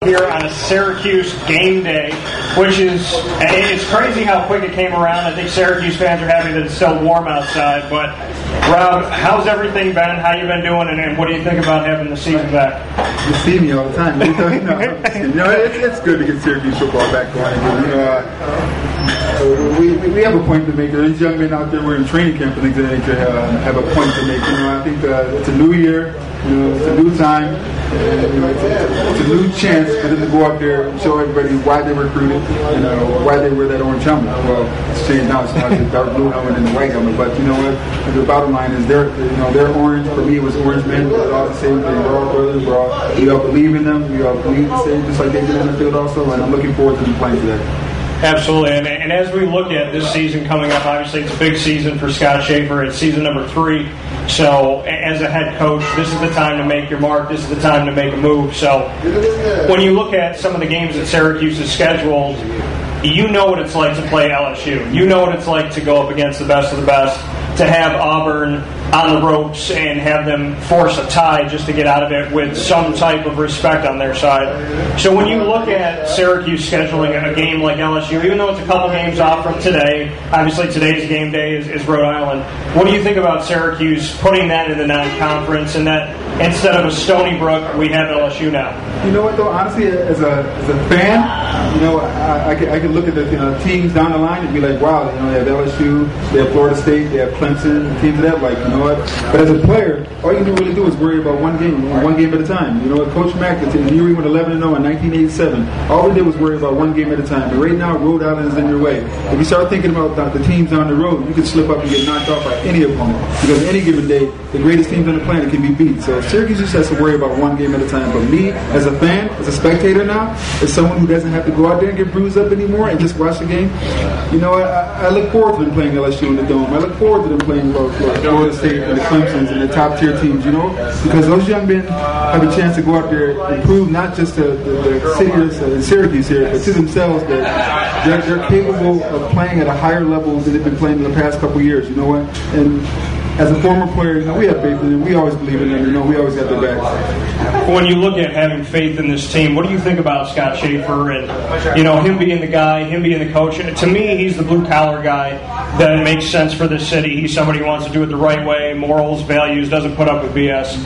Here on a Syracuse game day, which is, it's crazy how quick it came around. I think Syracuse fans are happy that it's still warm outside. But Rob, how's everything been? How you been doing, and what do you think about having the season back? You see me all the time. It's good to get Syracuse football back going. We have a point to make. There's young men out there. We're in training camp. I think they have a point to make. I think it's a new year. It's a new time. It's a new chance for them to go out there and show everybody why they recruited and why they wear that orange helmet. Well, it's changed now. It's not the dark blue helmet and the white helmet. But you know what? The bottom line is they're orange. For me, it was orange men. We're all the same thing. We're all brothers. We all believe in them. We all believe the same, just like they did in the field also. And I'm looking forward to them playing today. Absolutely, and as we look at this season coming up, obviously it's a big season for Scott Schaefer. It's season number 3. So as a head coach, this is the time to make your mark. This is the time to make a move. So when you look at some of the games that Syracuse is scheduled, you know what it's like to play LSU. You know what it's like to go up against the best of the best, to have Auburn on the ropes and have them force a tie just to get out of it with some type of respect on their side. So when you look at Syracuse scheduling a game like LSU, even though it's a couple games off from today, obviously today's game day is Rhode Island, what do you think about Syracuse putting that in the non-conference and that instead of a Stony Brook, we have LSU now? You know what, though? Honestly, as a fan, I can look at the teams down the line and be like, wow, they have LSU, they have Florida State, they have Clemson, teams of that, like, you know what? But as a player, all you can really do is worry about one game at a time. You know what? Coach Mack, the year we went 11-0 in 1987, all we did was worry about one game at a time. But right now, Rhode Island is in your way. If you start thinking about the teams on the road, you can slip up and get knocked off by any opponent. Because any given day, the greatest teams on the planet can be beat. So Syracuse just has to worry about one game at a time. But me, as a fan, as a spectator now, as someone who doesn't have to go out there and get bruised up anymore and just watch the game, I look forward to them playing LSU in the Dome. I look forward to them playing Florida State and the Clemsons and the top tier teams, because those young men have a chance to go out there and prove not just to the city of Syracuse here, but to themselves that they're capable of playing at a higher level than they've been playing in the past couple of years. You know what? And as a former player, we have faith in them. We always believe in them. We always got their back. When you look at having faith in this team, what do you think about Scott Schaefer and him being the guy, him being the coach? To me, he's the blue collar guy that makes sense for this city. He's somebody who wants to do it the right way, morals, values, doesn't put up with BS.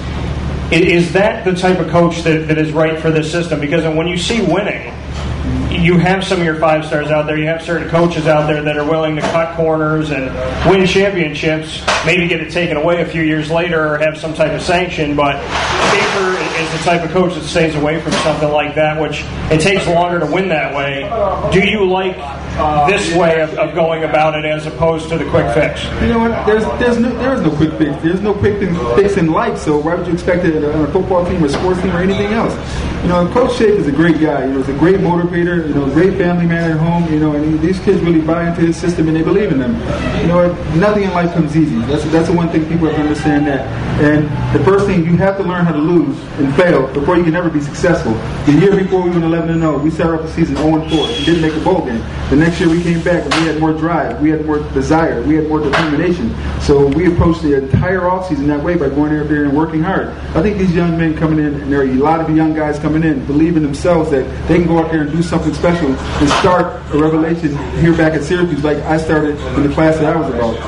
Is that the type of coach that is right for this system? Because when you see winning, you have some of your 5 stars out there. You have certain coaches out there that are willing to cut corners and win championships, maybe get it taken away a few years later or have some type of sanction. But Schaefer is the type of coach that stays away from something like that, which it takes longer to win that way. Do you like this way of going about it as opposed to the quick fix? You know what? There is no quick fix. There's no quick fix in life, so why would you expect it on a football team or sports team or anything else? Coach Schaefer is a great guy. He's a great motivator, great family man at home, and these kids really buy into his system and they believe in him. Nothing in life comes easy. That's the one thing people have to understand that. And the first thing, you have to learn how to lose and fail before you can ever be successful. The year before we went 11-0, we started off the season 0-4. We didn't make a bowl game. The next year we came back and we had more drive, we had more desire, we had more determination. So we approached the entire offseason that way by going out there and working hard. I think these young men coming in, and there are a lot of young guys coming in, believe in themselves that they can go out there and do something special and start a revelation here back at Syracuse like I started in the class that I was about.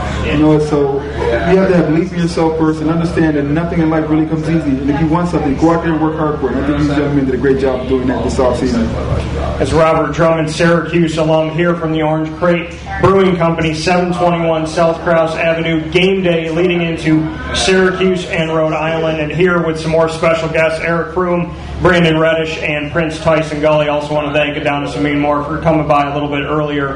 So you have to have belief in yourself first and understand that nothing in life really comes easy. And if you want something, go out there and work hard for it. And I think these young men did a great job of doing that this offseason. As Robert Drummond, Syracuse alum here from the Orange Crate Brewing Company, 721 South Crouse Avenue, game day leading into Syracuse and Rhode Island. And here with some more special guests, Eric Froome, Brandon Reddish, and Prince Tyson Gully. Also want to thank Adonis Amin Moore for coming by a little bit earlier.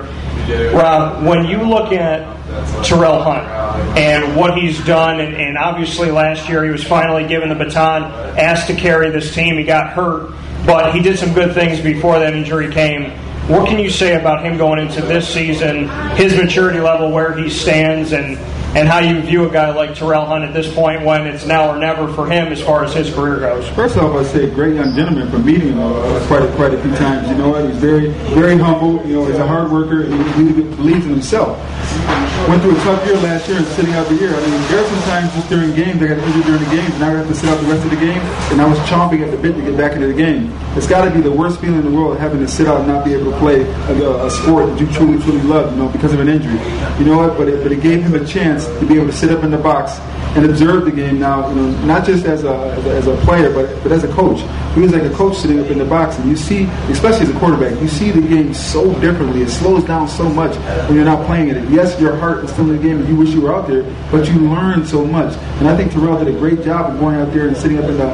Rob, when you look at Terrell Hunt and what he's done, and obviously last year he was finally given the baton, asked to carry this team. He got hurt, but he did some good things before that injury came. What can you say about him going into this season, his maturity level, where he stands, and how you view a guy like Terrell Hunt at this point when it's now or never for him as far as his career goes? First off, I'd say great young gentleman for meeting him quite a few times. He's very, very humble. He's a hard worker, and he believes in himself. went through a tough year last year and sitting out the year. I mean, there are some times just during games, I got injured during the games, and I have to sit out the rest of the game, and I was chomping at the bit to get back into the game. It's got to be the worst feeling in the world, having to sit out and not be able to play a sport that you truly, truly love, because of an injury. You know what? But it gave him a chance to be able to sit up in the box and observe the game now, not just as a player, but as a coach. He was like a coach sitting up in the box, and you see, especially as a quarterback, you see the game so differently. It slows down so much when you're not playing it. Yes, your heart is still in the game, and you wish you were out there, but you learn so much. And I think Terrell did a great job of going out there and sitting up in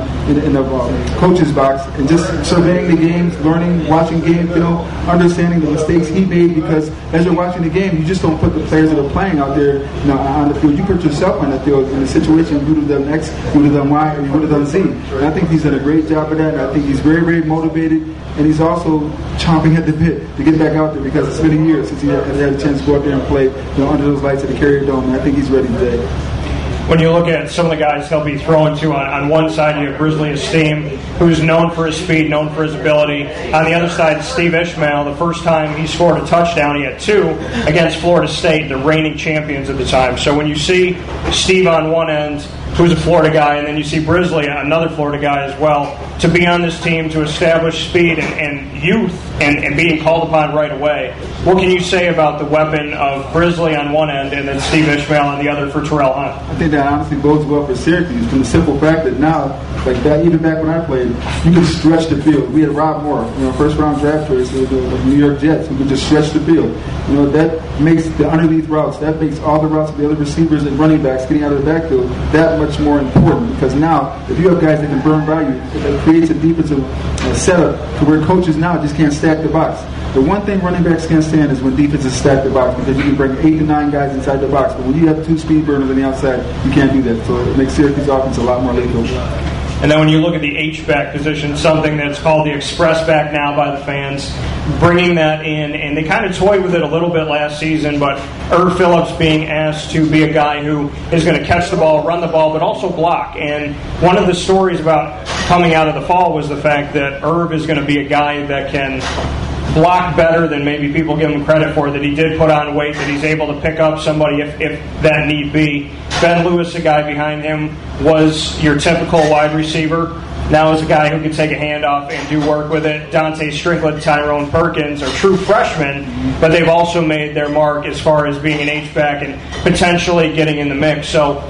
the coach's box and just surveying the games, learning, watching game film, understanding the mistakes he made. Because as you're watching the game, you just don't put the players that are playing out there, on the field. You put yourself on the field in a situation. You would have done X, you would have done Y, or you would have done Z. And I think he's done a great job of that. And I think he's very, very motivated, and he's also chomping at the bit to get back out there, because it's been a year since he had a chance to go out there and play under those lights at the Carrier Dome. And I think he's ready today. When you look at some of the guys he'll be throwing to, on one side you have Grizzly Esteem, who's known for his speed, known for his ability. On the other side, Steve Ishmael, the first time he scored a touchdown, he had 2 against Florida State, the reigning champions at the time. So when you see Steve on one end, who's a Florida guy, and then you see Brisley, another Florida guy as well, to be on this team, to establish speed and youth and being called upon right away. What can you say about the weapon of Brisley on one end and then Steve Ishmael on the other for Terrell Hunt? I think that honestly bodes well for Syracuse, from the simple fact that now, like that, even back when I played, you could stretch the field. We had Rob Moore, first round draft choice of the New York Jets, who could just stretch the field. That makes the underneath routes, that makes all the routes of the other receivers and running backs getting out of the backfield that much more important, because now if you have guys that can burn by you, it creates a defensive setup to where coaches now just can't stack the box. The one thing running backs can't stand is when defenses stack the box, because you can bring 8 to 9 guys inside the box, but when you have 2 speed burners on the outside, you can't do that. So it makes Syracuse offense a lot more lethal. And then when you look at the H-back position, something that's called the express back now by the fans, bringing that in, and they kind of toyed with it a little bit last season, but Irv Phillips being asked to be a guy who is going to catch the ball, run the ball, but also block. And one of the stories about coming out of the fall was the fact that Irv is going to be a guy that can block better than maybe people give him credit for, that he did put on weight, that he's able to pick up somebody if that need be. Ben Lewis, the guy behind him, was your typical wide receiver. Now is a guy who can take a handoff and do work with it. Dante Strickland, Tyrone Perkins are true freshmen, but they've also made their mark as far as being an H-back and potentially getting in the mix. So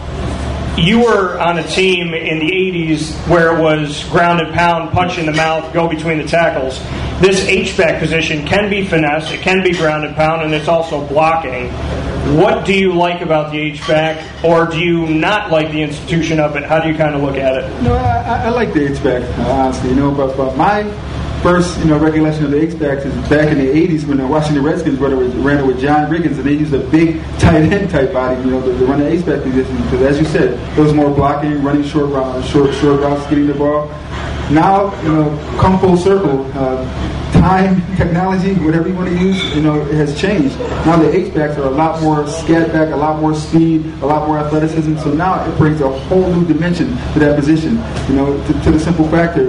you were on a team in the 80s where it was ground and pound, punch in the mouth, go between the tackles. This H-back position can be finesse, it can be ground and pound, and it's also blocking. What do you like about the H-back, or do you not like the institution of it? How do you kind of look at it? No, I like the H-back, honestly. But my first, recollection of the H-backs is back in the 80s when the Washington Redskins ran it with John Riggins, and they used a big tight end type body, to run the H-back position. Because as you said, there was more blocking, running short routes, getting the ball. Now, come full circle. Time, technology, whatever you want to use, it has changed. Now the H-backs are a lot more scat back, a lot more speed, a lot more athleticism. So now it brings a whole new dimension to that position. To the simple factor,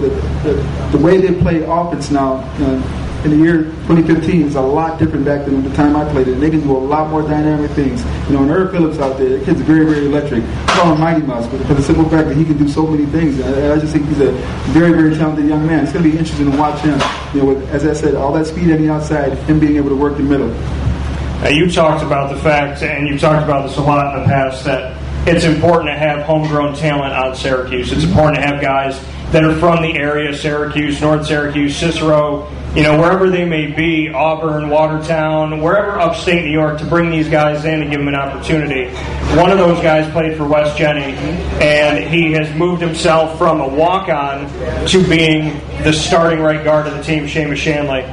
the way they play offense now in the year 2015 is a lot different back than the time I played it. And they can do a lot more dynamic things. And Irv Phillips out there, the kid's very, very electric. I call him Mighty Mouse, but for the simple fact that he can do so many things. I just think he's a very, very talented young man. It's going to be interesting to watch him. With, as I said, all that speed on the outside, him being able to work the middle. Now, you talked about the fact, and you've talked about this a lot in the past, that it's important to have homegrown talent on Syracuse. It's important to have guys that are from the area, Syracuse, North Syracuse, Cicero, wherever they may be, Auburn, Watertown, wherever upstate New York, to bring these guys in and give them an opportunity. One of those guys played for West Jenny, and he has moved himself from a walk-on to being the starting right guard of the team, Seamus Shanley.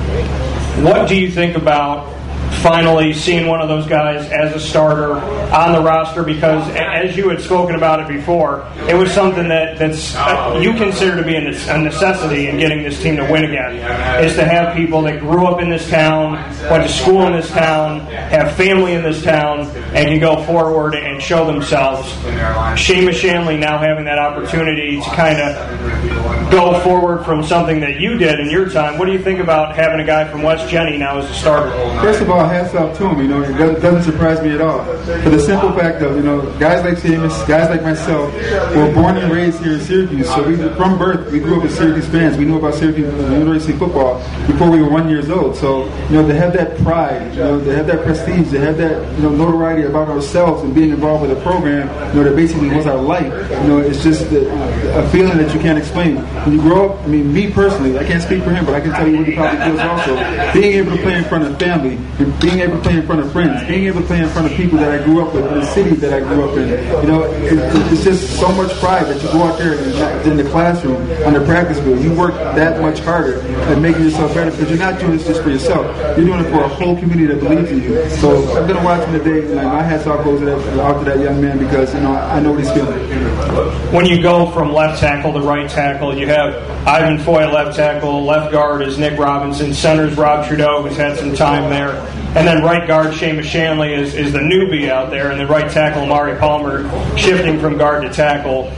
What do you think about finally seeing one of those guys as a starter on the roster? Because as you had spoken about it before, it was something that's you consider to be a necessity in getting this team to win again, is to have people that grew up in this town, went to school in this town, have family in this town, and can go forward and show themselves. Seamus Shanley now having that opportunity to kind of go forward from something that you did in your time. What do you think about having a guy from West Jenny now as a starter? First of all, Oh, hats off to him. It doesn't surprise me at all. For the simple fact of, guys like Seamus, guys like myself, were born and raised here in Syracuse. So from birth, we grew up as Syracuse fans. We knew about Syracuse University football before we were 1 year old. So, to have that pride, to have that prestige, to have that, notoriety about ourselves and being involved with a program, that basically was our life. It's just a feeling that you can't explain. When you grow up, me personally, I can't speak for him, but I can tell you what he probably feels also. Being able to play in front of family, and being able to play in front of friends, being able to play in front of people that I grew up with, in the city that I grew up in, it's just so much pride that you go out there and in the classroom, on the practice field, you work that much harder at making yourself better because you're not doing this just for yourself. You're doing it for a whole community that believes in you. So I'm going to watch him today. My hat's off goes out to that young man because I know what he's feeling. When you go from left tackle to right tackle, you have Ivan Foy at left tackle, left guard is Nick Robinson, center's Rob Trudeau, who's had some time there, and then right guard Seamus Shanley is the newbie out there, and then right tackle Amari Palmer shifting from guard to tackle.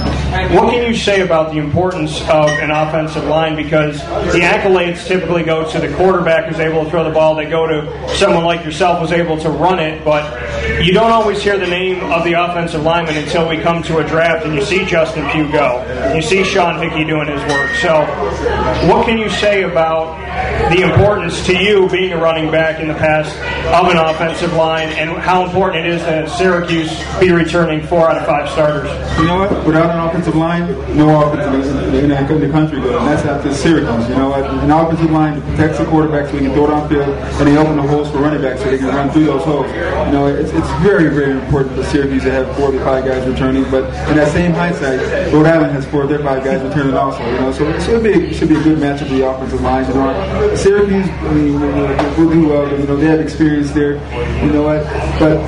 What can you say about the importance of an offensive line? Because the accolades typically go to the quarterback who's able to throw the ball. They go to someone like yourself who's able to run it. But you don't always hear the name of the offensive lineman until we come to a draft and you see Justin Pugh go. You see Sean Hickey doing his work. So what can you say about the importance to you being a running back in the past of an offensive line and how important it is that Syracuse be returning 4 out of 5 starters? You know what? Without an offensive line, no offensive in the country goes. And that's after Syracuse. An offensive line protects the quarterback so he can throw it downfield, and they open the holes for running backs so they can run through those holes. It's very, very important for Syracuse to have 4 of the 5 guys returning. But in that same hindsight, Rhode Island has 4 of their 5 guys returning also. So it should be a good matchup for the offensive line. Syracuse, we'll do well. They have experience there. But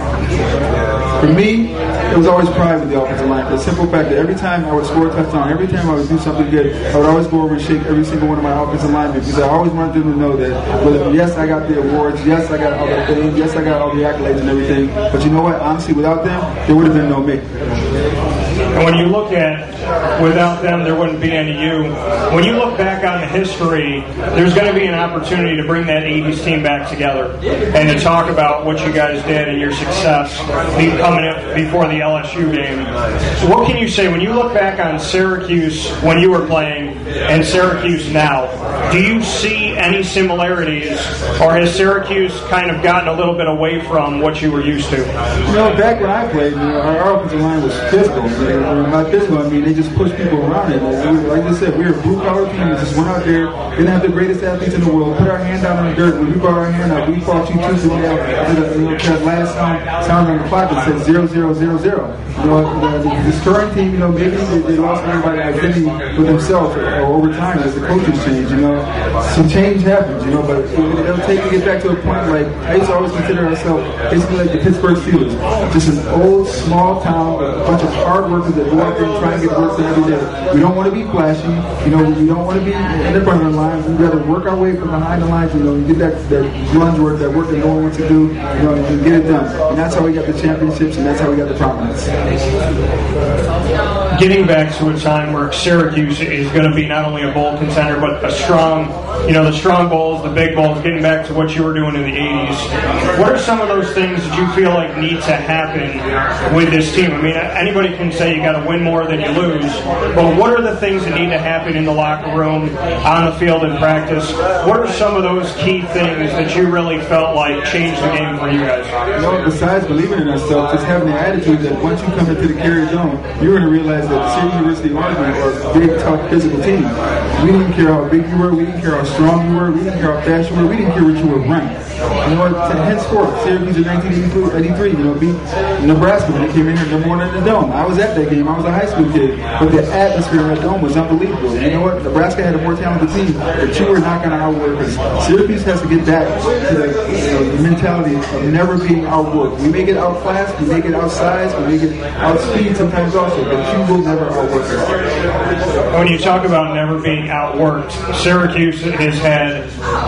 for me, it was always pride with the offensive line. For the simple fact that every time I would score a touchdown, every time I would do something good, I would always go over and shake every single one of my offensive linemen because I always wanted them to know that, yes, I got the awards, yes, I got all the fame, yes, I got all the accolades and everything. But you know what? Honestly, without them, there would have been no me. And when you look at without them, there wouldn't be any you. When you look back on the history, there's going to be an opportunity to bring that 80s team back together and to talk about what you guys did and your success coming up before the LSU game. So what can you say when you look back on Syracuse when you were playing and Syracuse now? Do you see any similarities, or has Syracuse kind of gotten a little bit away from what you were used to? Back when I played, our offensive line was physical. By physical, they just pushed people around it. Like I said, we were a blue-collar team. We just went out there, didn't have the greatest athletes in the world, put our hand down on the dirt. When we brought our hand up, we fought you tooth and nail. That last sound on the clock that said 0-0-0-0. This current team, maybe they lost everybody's identity with themselves over time as the coaches change. Some change happens, but it'll take to get back to a point like I used to always consider ourselves basically like the Pittsburgh Steelers, just an old small town with a bunch of hard workers that go out there and try and get work done every day. We don't want to be flashy, we don't want to be in the front of the line. We'd rather work our way from behind the lines, and get that grunge work, that work that no one wants to do, and get it done. And that's how we got the championships, and that's how we got the prominence. Getting back to a time where Syracuse is going to be not only a bowl contender, but a strong, the strong bowls, the big bowls, getting back to what you were doing in the 80s. What are some of those things that you feel like need to happen with this team? Anybody can say you got to win more than you lose, but what are the things that need to happen in the locker room, on the field in practice? What are some of those key things that you really felt like changed the game for you guys? Besides believing in ourselves, just having the attitude that once you come into the Carrier Dome, you're going to realize that the Syracuse University Orangemen are a big, tough, physical team. We didn't care how big you were, we didn't care how strong you were, we didn't care how fast you were, we didn't care what you were running. Henceforth, Syracuse in 1983, beat Nebraska when they came in here number 1 in the Dome. I was at that game. I was a high school kid, but the atmosphere in that Dome was unbelievable. You know what? Nebraska had a more talented team, but you were not going to outwork us. Syracuse has to get back to the mentality of never being outworked. We may get outclassed, we may get outsized, we may get outspeed sometimes also, but you will never outwork us. When you talk about never being outworked, Syracuse has had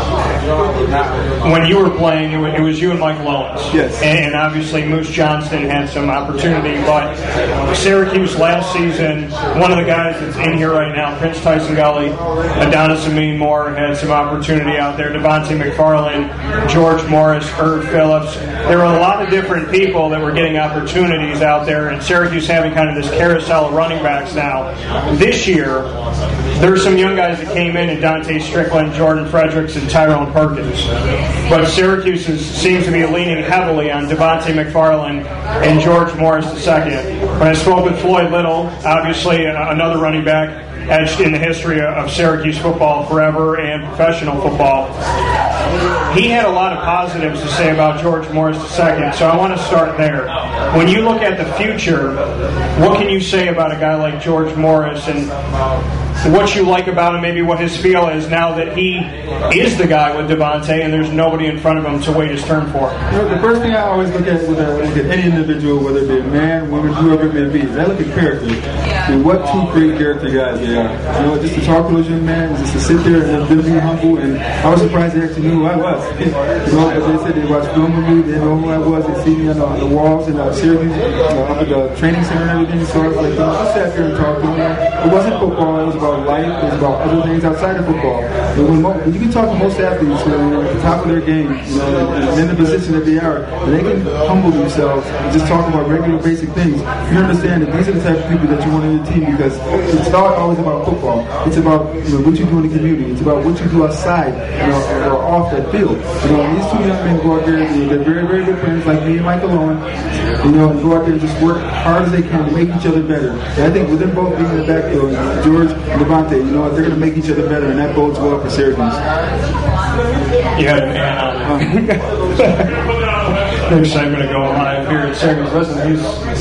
when you were playing, it was you and Michael Owens. Yes. And obviously Moose Johnston had some opportunity, but Syracuse last season, one of the guys that's in here right now, Prince Tyson Gully, Adonis Amin Moore had some opportunity out there, Devontae McFarland, George Morris, Irv Phillips. There were a lot of different people that were getting opportunities out there, and Syracuse having kind of this carousel of running backs now. This year, there's some young guys that came in Dante Strickland, Jordan Fredericks, and Tyrone Perkins. But Syracuse seems to be leaning heavily on Devontae McFarland and George Morris II. When I spoke with Floyd Little, obviously another running back etched in the history of Syracuse football forever and professional football, he had a lot of positives to say about George Morris II, so I want to start there. When you look at the future, what can you say about a guy like George Morris and what you like about him, maybe what his feel is now that he is the guy with Devontae and there's nobody in front of him to wait his turn for? The first thing I always look at with any individual, whether it be a man, woman, whoever it may be, is I look at character. And what two great character guys they are. Just to talk to those young men, just to sit there and them be humble. And I was surprised they actually knew who I was. As they said, they watched film with me, they know who I was, they see me on the walls in Syracuse, up at the training center and everything. So I was like, I sat there and talked to them. It wasn't football, it was about life, it was about other things outside of football. But when you can talk to most athletes who are at the top of their game, and in the position that they are, and they can humble themselves and just talk about regular basic things, you understand that these are the type of people that you want on your team, because it's not always about football. It's about what you do in the community. It's about what you do outside or off that field. These two young men go out there, they're very, very good friends like me and Michael Owen, and go out there and just work hard as they can to make each other better. And I think with them both being in the backfield, George and Devontae, they're going to make each other better, and that bodes well for Syracuse. You had a man on next segment to go live here at Syracuse. Listen,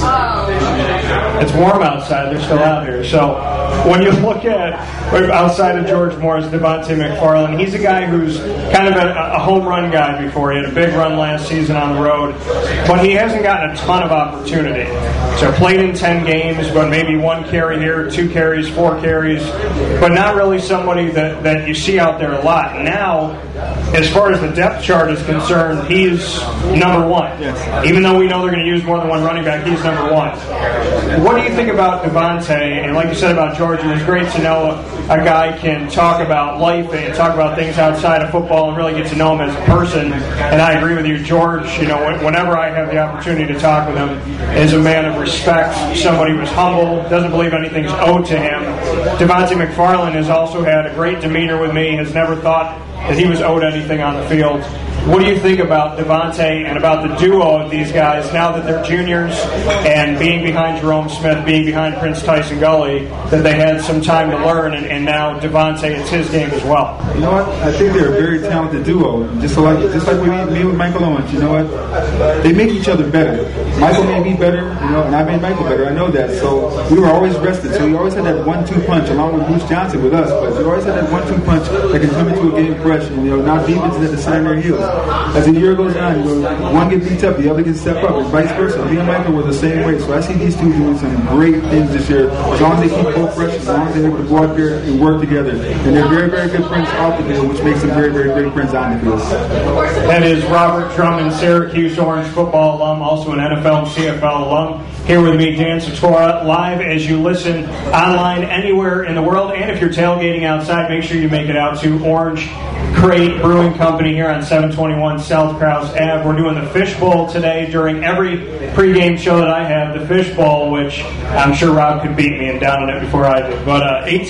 it's warm outside. They're still out here. So when you look at outside of George Morris, Devontae McFarland, he's a guy who's kind of a home run guy before. He had a big run last season on the road, but he hasn't gotten a ton of opportunity. So played in 10 games, but maybe 1 carry here, 2 carries, 4 carries, but not really somebody that you see out there a lot. Now, as far as the depth chart is concerned, he's number 1. Yes. Even though we know they're going to use more than one running back, he's number 1. What do you think about Devontae? And like you said about George, it was great to know a guy can talk about life and talk about things outside of football and really get to know him as a person. And I agree with you, George. Whenever I have the opportunity to talk with him, is a man of respect, somebody who's humble, doesn't believe anything's owed to him. Devontae McFarland has also had a great demeanor with me, has never thought that he was owed anything on the field. What do you think about Devontae and about the duo of these guys now that they're juniors and being behind Jerome Smith, being behind Prince Tyson Gully, that they had some time to learn, and now Devontae, it's his game as well? You know what? I think they're a very talented duo. Just like me with Michael Owens. You know what? They make each other better. Michael made me better, and I made Michael better. I know that. So we were always rested. So we always had that 1-2 punch along with Bruce Johnson with us. But we always had that 1-2 punch that can come into a game fresh. And now defenses had to sign their heels. As the year goes on, one gets beat up, the other can step up, and vice versa. Me and Michael were the same way. So I see these two doing some great things this year. As long as they keep both fresh, as long as they're able to go out there and work together. And they're very, very good friends off the field, which makes them very, very great friends on the field. That is Robert Drummond, Syracuse Orange football alum, also an NFL and CFL alum. Here with me, Dan Satora, live as you listen online anywhere in the world. And if you're tailgating outside, make sure you make it out to Orange Crate Brewing Company here on 721 South Krause Ave. We're doing the Fish Bowl today during every pregame show that I have. The Fish Bowl, which I'm sure Rob could beat me and down on it before I did. But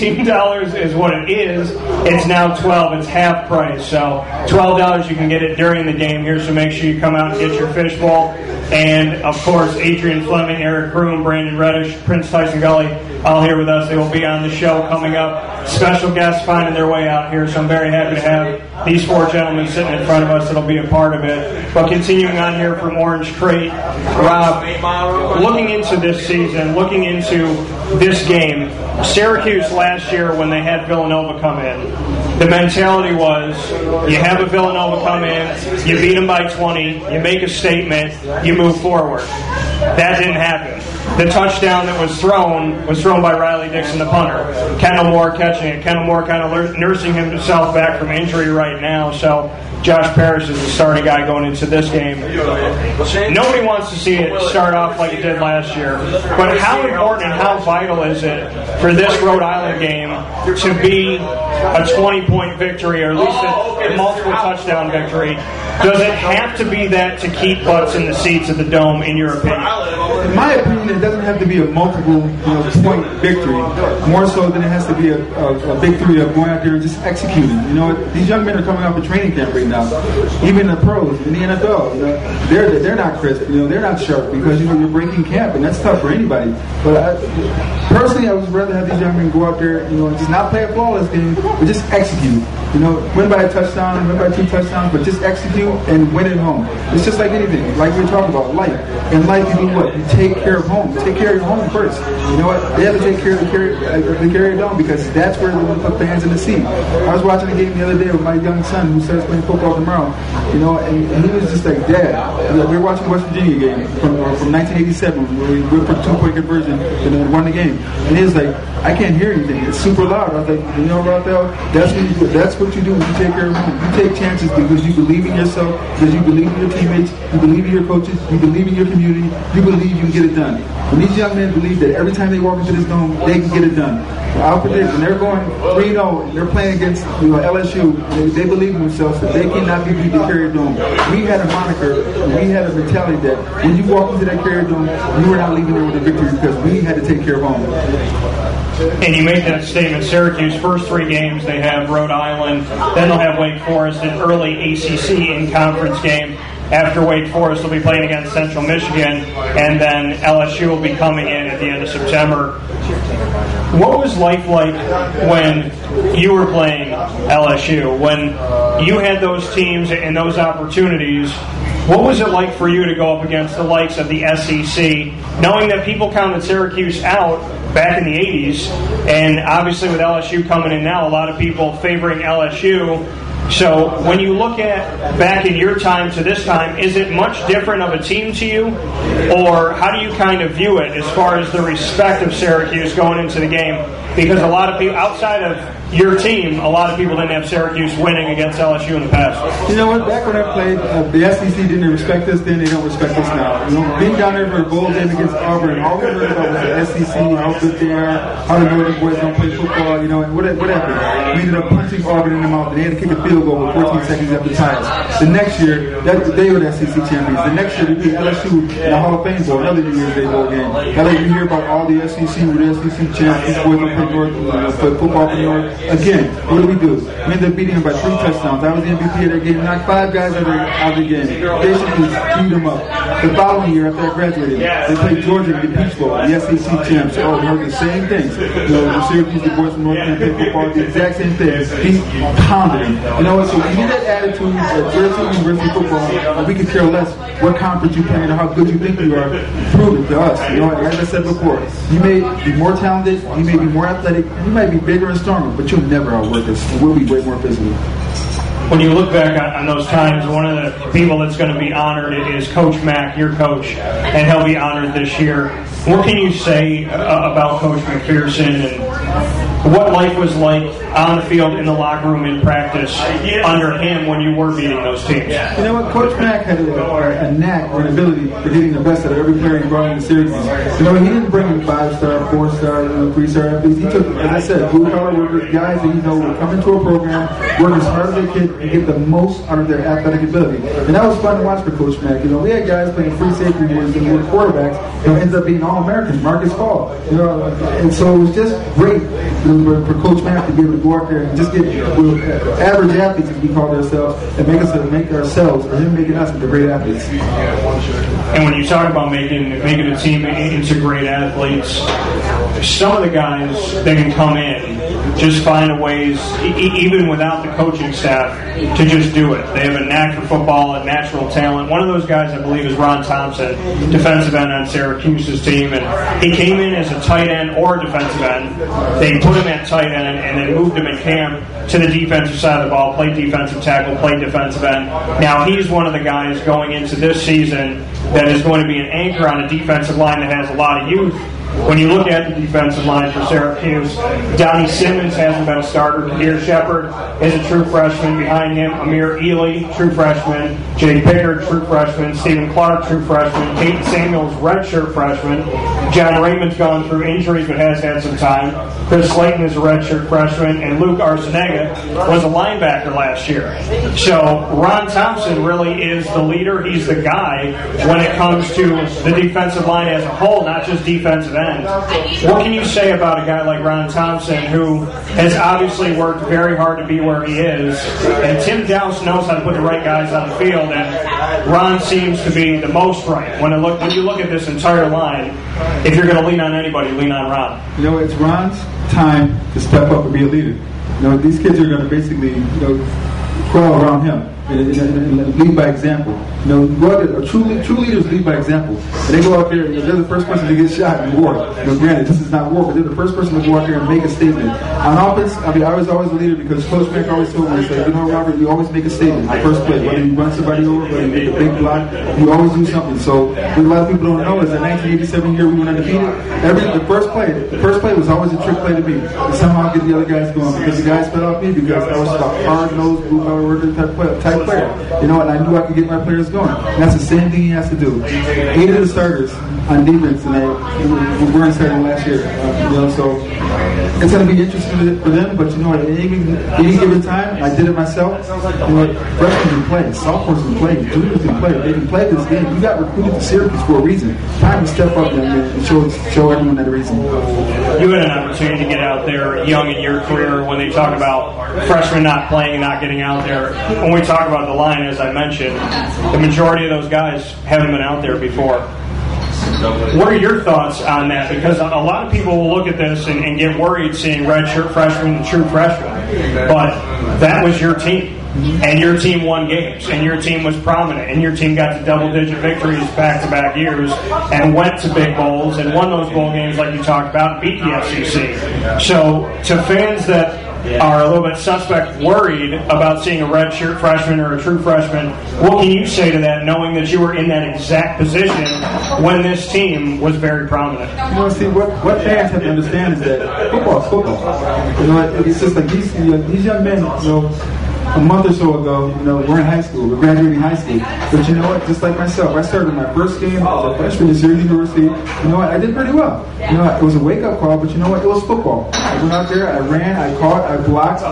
$18 is what it is. It's now $12. It's half price. So $12 you can get it during the game here. So make sure you come out and get your Fish Bowl. And, of course, Adrian Fleming, Eric Kroom, Brandon Reddish, Prince Tyson Gully, all here with us. They will be on the show coming up. Special guests finding their way out here, so I'm very happy to have these 4 gentlemen sitting in front of us that'll be a part of it. But continuing on here from Orange Crate, Rob, looking into this season, looking into this game, Syracuse last year when they had Villanova come in, the mentality was you have a Villanova come in, you beat them by 20, you make a statement, you move forward. That didn't happen. the touchdown that was thrown by Riley Dixon, the punter. Kendall Moore catching it. Kendall Moore kind of nursing himself back from injury right now. So Josh Parrish is the starting guy going into this game. Nobody wants to see it start off like it did last year. But how important and how vital is it for this Rhode Island game to be a 20-point victory, or at least a multiple touchdown victory? Does it have to be that to keep butts in the seats at the Dome, in your opinion? In my opinion, it doesn't have to be a multiple point victory. More so than it has to be a victory of going out there and just executing. These young men are coming off a training camp right now. Even the pros in the NFL, they're not crisp. They're not sharp because you're breaking camp, and that's tough for anybody. But personally, I would rather have these young men go out there, and just not play a flawless game, but just execute. Win by a touchdown, win by 2 touchdowns, but just execute and win at home. It's just like anything, like we were talking about life. In life, you do what? You take care of home. Take care of your home first. You know what? They have to take care of the carry dome, because that's where they're going to put fans in the seat. I was watching a game the other day with my young son who starts playing football tomorrow. And he was just like, Dad. We were watching the West Virginia game from 1987 where we went for a 2-point conversion and then won the game. And he was like, I can't hear anything. It's super loud. I was like, Rafael, that's what you do. That's what you do when you take care of home. You take chances because you believe in yourself, because you believe in your teammates, you believe in your coaches, you believe in your community, you believe you can get it done. When these young men believe that every time they walk into this dome, they can get it done. I'll predict when they're going 3-0 and they're playing against LSU, they believe in themselves that they cannot be beat the Carrier Dome. We had a moniker, we had a mentality that when you walk into that Carrier Dome, you were not leaving there with a victory because we had to take care of home. And you made that statement, Syracuse, first 3 games, they have Rhode Island, then they'll have Wake Forest, an early ACC in-conference game. After Wake Forest, they'll be playing against Central Michigan, and then LSU will be coming in at the end of September. What was life like when you were playing LSU? When you had those teams and those opportunities, what was it like for you to go up against the likes of the SEC, knowing that people counted Syracuse out back in the 80s, and obviously with LSU coming in now, a lot of people favoring LSU. So when you look at back in your time to this time, is it much different of a team to you? Or how do you kind of view it as far as the respect of Syracuse going into the game? Because a lot of people, outside of your team, a lot of people didn't have Syracuse winning against LSU in the past. You know what? Back when I played, the SEC didn't respect us then. They don't respect us now. Being down there for a bowl game against Auburn, all we heard about was the SEC, how good they are, how the Northern boys don't play football. And what happened? We ended up punching Auburn in the mouth, and they had to kick a field goal with 14 seconds after ties. The next year, they were the SEC champions. The next year, we beat LSU in the Hall of Fame Bowl, another New Year's Day bowl game. Now that you hear about all the SEC, we're the SEC champions, these boys don't play North, play football for North. Again, what do? We ended up beating them by 3 touchdowns. I was the MVP of their game, knocked 5 guys out of the game. Basically, beat them up. The following year, after I graduated, they played Georgia in the Peach Bowl, the SEC champs. Oh, we heard the same things. The Syracuse, the boys from North Carolina play football, the exact same things. He pounded them. So when you get that attitude at Syracuse University football, we could care less what conference you play and how good you think you are. Prove it to us. As I said before, you may be more talented, you may be more athletic, you might be bigger and stronger, but you'll never outwork us. We'll be way more physical. When you look back on those times, one of the people that's going to be honored is Coach Mack, your coach, and he'll be honored this year. What can you say about Coach McPherson and what life was like on the field, in the locker room, in practice, under him when you were beating those teams? You know what? Coach Mack had a knack or an ability for getting the best out of every player he brought into Syracuse. He didn't bring in 5-star, 4-star, 3-star athletes. He took, as I said, blue-collar workers, guys that would come into a program, work as hard as they could, and get the most out of their athletic ability. And that was fun to watch for Coach Mack. We had guys playing free safety who were quarterbacks, ends up being All-Americans, Marcus Hall. And so it was just great for Coach Mack to be able to go out there and just get average athletes, as we call ourselves, and make ourselves, or him making us into great athletes. And when you talk about making a team into great athletes, some of the guys that can come in just find ways, even without the coaching staff, to just do it. They have a knack for football, a natural talent. One of those guys, I believe, is Ron Thompson, defensive end on Syracuse's team, and he came in as a tight end or a defensive end. They put him at tight end and then moved him in camp to the defensive side of the ball, played defensive tackle, played defensive end. Now he's one of the guys going into this season that is going to be an anchor on a defensive line that has a lot of youth. When you look at the defensive line for Syracuse, Donnie Simmons hasn't been a starter. Kadir Shepard is a true freshman. Behind him, Amir Ely, true freshman. Jay Pickard, true freshman. Stephen Clark, true freshman. Peyton Samuels, redshirt freshman. John Raymond's gone through injuries but has had some time. Chris Slayton is a redshirt freshman. And Luke Arciniega was a linebacker last year. So Ron Thompson really is the leader. He's the guy when it comes to the defensive line as a whole, not just defensive end. What can you say about a guy like Ron Thompson, who has obviously worked very hard to be where he is, and Tim Dowse knows how to put the right guys on the field, and Ron seems to be the most right. When you look at this entire line, if you're going to lean on anybody, lean on Ron. You know, it's Ron's time to step up and be a leader. You know, these kids are going to basically, crawl around him and lead by example. You know, go out there, true leaders lead by example. And they go out there, they're the first person to get shot in war. Granted, this is not war, but they're the first person to go out there and make a statement. On offense, I was always a leader because Coach Mack always told me, Robert, you always make a statement the first play. Whether you run somebody over, whether you make a big block, you always do something. So what a lot of people don't know is that 1987 year we went undefeated. The first play was always a trick play to me. To somehow get the other guys going because the guys fed off me because I was a hard-nosed, blue-collar worker type player. You know, and I knew I could get my players going. And that's the same thing he has to do. 8 of the starters on defense, and we weren't starting last year. So it's going to be interesting for them. But at any given time, I did it myself. Freshmen can play, sophomores can play, juniors can play. They can play this game. You got recruited to Syracuse for a reason. Time to step up and show everyone that reason. You had an opportunity to get out there young in your career. When they talk about freshmen not playing and not getting out there, when we talk about the line, as I mentioned, the majority of those guys haven't been out there before. What are your thoughts on that? Because a lot of people will look at this and get worried seeing redshirt freshmen and true freshmen. But that was your team. And your team won games. And your team was prominent. And your team got to double-digit victories back-to-back years and went to big bowls and won those bowl games like you talked about and beat the SEC. So to fans that are a little bit suspect worried about seeing a redshirt freshman or a true freshman, what can you say to that, knowing that you were in that exact position when this team was very prominent? See, what fans have to understand is that football is football. It's just like these young men, a month or so ago, we're in high school. We're graduating high school. But you know what? Just like myself, I started my first game as a freshman at Syracuse University. I did pretty well. It was a wake-up call, but you know what? It was football. I went out there, I ran, I caught, I blocked.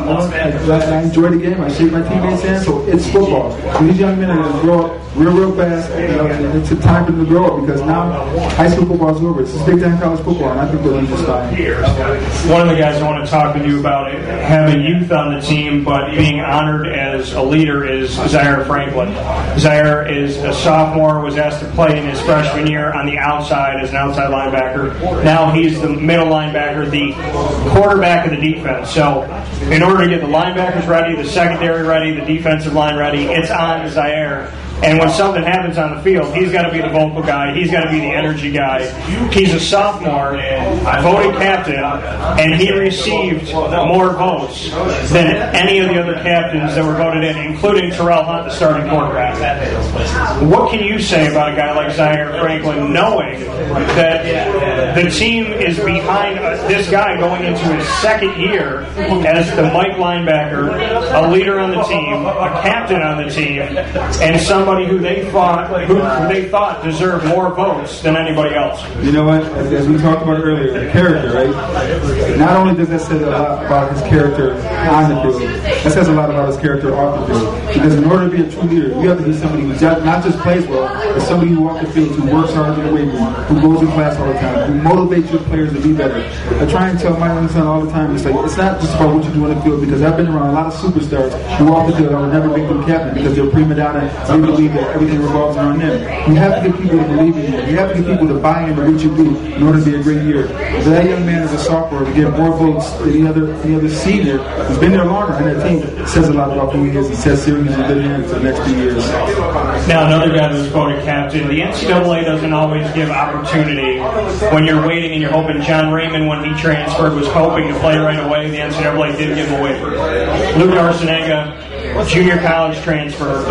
I enjoyed the game. I shake my teammates' hands. So it's football. So these young men are going to grow up real fast. And it's a time for them to grow up because now high school football is over. It's just big-time college football, and I think they'll be just fine. One of the guys I want to talk with you about having youth on the team, but being honored as a leader is Zaire Franklin. Zaire is a sophomore, was asked to play in his freshman year on the outside as an outside linebacker. Now he's the middle linebacker, the quarterback of the defense. So in order to get the linebackers ready, the secondary ready, the defensive line ready, it's on Zaire. And when something happens on the field, he's got to be the vocal guy. He's got to be the energy guy. He's a sophomore, voted captain, and he received more votes than any of the other captains that were voted in, including Terrell Hunt, the starting quarterback. What can you say about a guy like Zaire Franklin, knowing that the team is behind this guy going into his second year as the Mike linebacker, a leader on the team, a captain on the team, and somebody who they thought deserved more votes than anybody else? You know what? As we talked about earlier, the character, right? Not only does that say a lot about his character on the field, that says a lot about his character off the field. Because in order to be a true leader, you have to be somebody who not just plays well, but somebody who off the field, who works hard in the weight room, who goes to class all the time, who motivates your players to be better. I try and tell my young son all the time, it's not just about what you do on the field, because I've been around a lot of superstars who off the field I would never make them captain because they're prima donna, maybe believe that everything revolves around them. You have to get people to believe in you. You have to get people to buy into what you do in order to be a great year. For that young man as a sophomore to get more votes than any other senior who's been there longer on that team, it says a lot about who he is. It says Syracuse in good hands for the next 2 years. Now, another guy who's voted captain. The NCAA doesn't always give opportunity when you're waiting and you're hoping. John Raymond, when he transferred, was hoping to play right away. The NCAA didn't give him a waiver. Luke Arciniega, junior college transfer,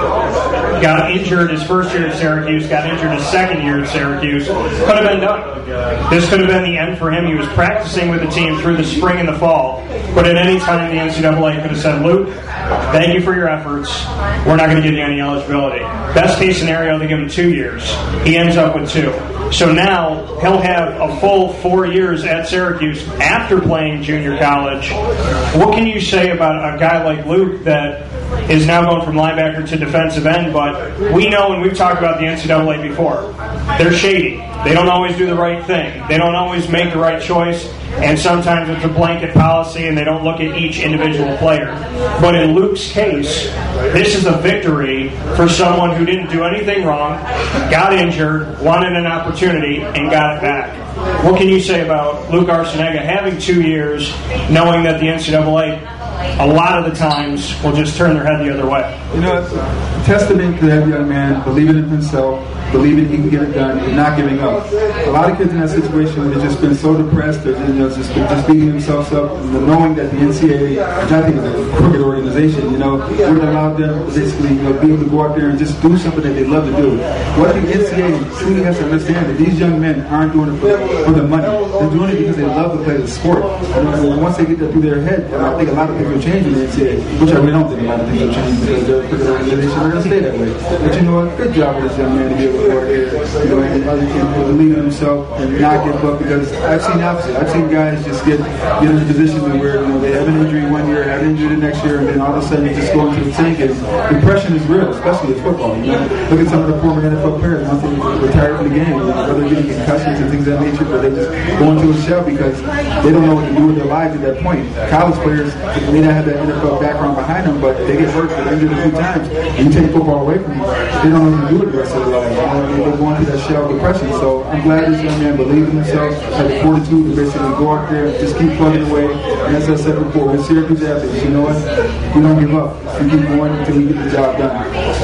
got injured his first year at Syracuse, got injured his second year at Syracuse. Could have been done. This could have been the end for him. He was practicing with the team through the spring and the fall. But at any time, the NCAA could have said, Luke, thank you for your efforts. We're not going to give you any eligibility. Best case scenario, they give him 2 years. He ends up with 2. So now he'll have a full 4 years at Syracuse after playing junior college. What can you say about a guy like Luke that is now going from linebacker to defensive end? But we know, and we've talked about the NCAA before, they're shady. They don't always do the right thing. They don't always make the right choice. And sometimes it's a blanket policy and they don't look at each individual player. But in Luke's case, this is a victory for someone who didn't do anything wrong, got injured, wanted an opportunity, and got it back. What can you say about Luke Arciniega having 2 years, knowing that the NCAA a lot of the times will just turn their head the other way? You know, it's a testament to that young man believing in himself, believing he can get it done, and not giving up. A lot of kids in that situation would have just been so depressed, or just beating themselves up, and knowing that the NCAA, which I think is a crooked organization, would allow them to basically, be able to go out there and just do something that they love to do. What the NCAA truly has to understand that these young men aren't doing it for the money. They're doing it because they love to play the sport. And once they get that through their head, I think a lot of things will change in the NCAA, which I really don't think a lot of things will change because they're a crooked organization. They're going to stay that way. But you know what? Good job with this young man to be able to go out here, and other kids believe in himself and not give up, because I've seen the opposite. I've seen guys just get in a position where they have an injury one year, have an injury the next year, and then all of a sudden they just go into the tank. And depression is real, especially in football. Look at some of the former NFL players once they retire from the game, whether they're getting concussions and things of that nature, but they just go into a shell because they don't know what to do with their lives at that point. College players may not have that NFL background behind them, but they get hurt, they're injured a few times, and you take football away from them, they don't know what to do with the rest of their life. They go into that shell of depression. So I'm glad this young man believed in himself, had the fortitude to basically go out there, just keep plugging away. And as I said before, we're Syracuse athletes. You know what? We don't give up. We keep going until we get the job done.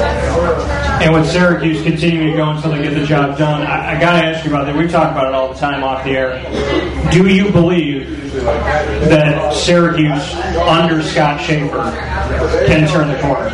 And with Syracuse continuing to go until they get the job done, I got to ask you about that. We talk about it all the time off the air. Do you believe that Syracuse under Scott Schaefer can turn the corner?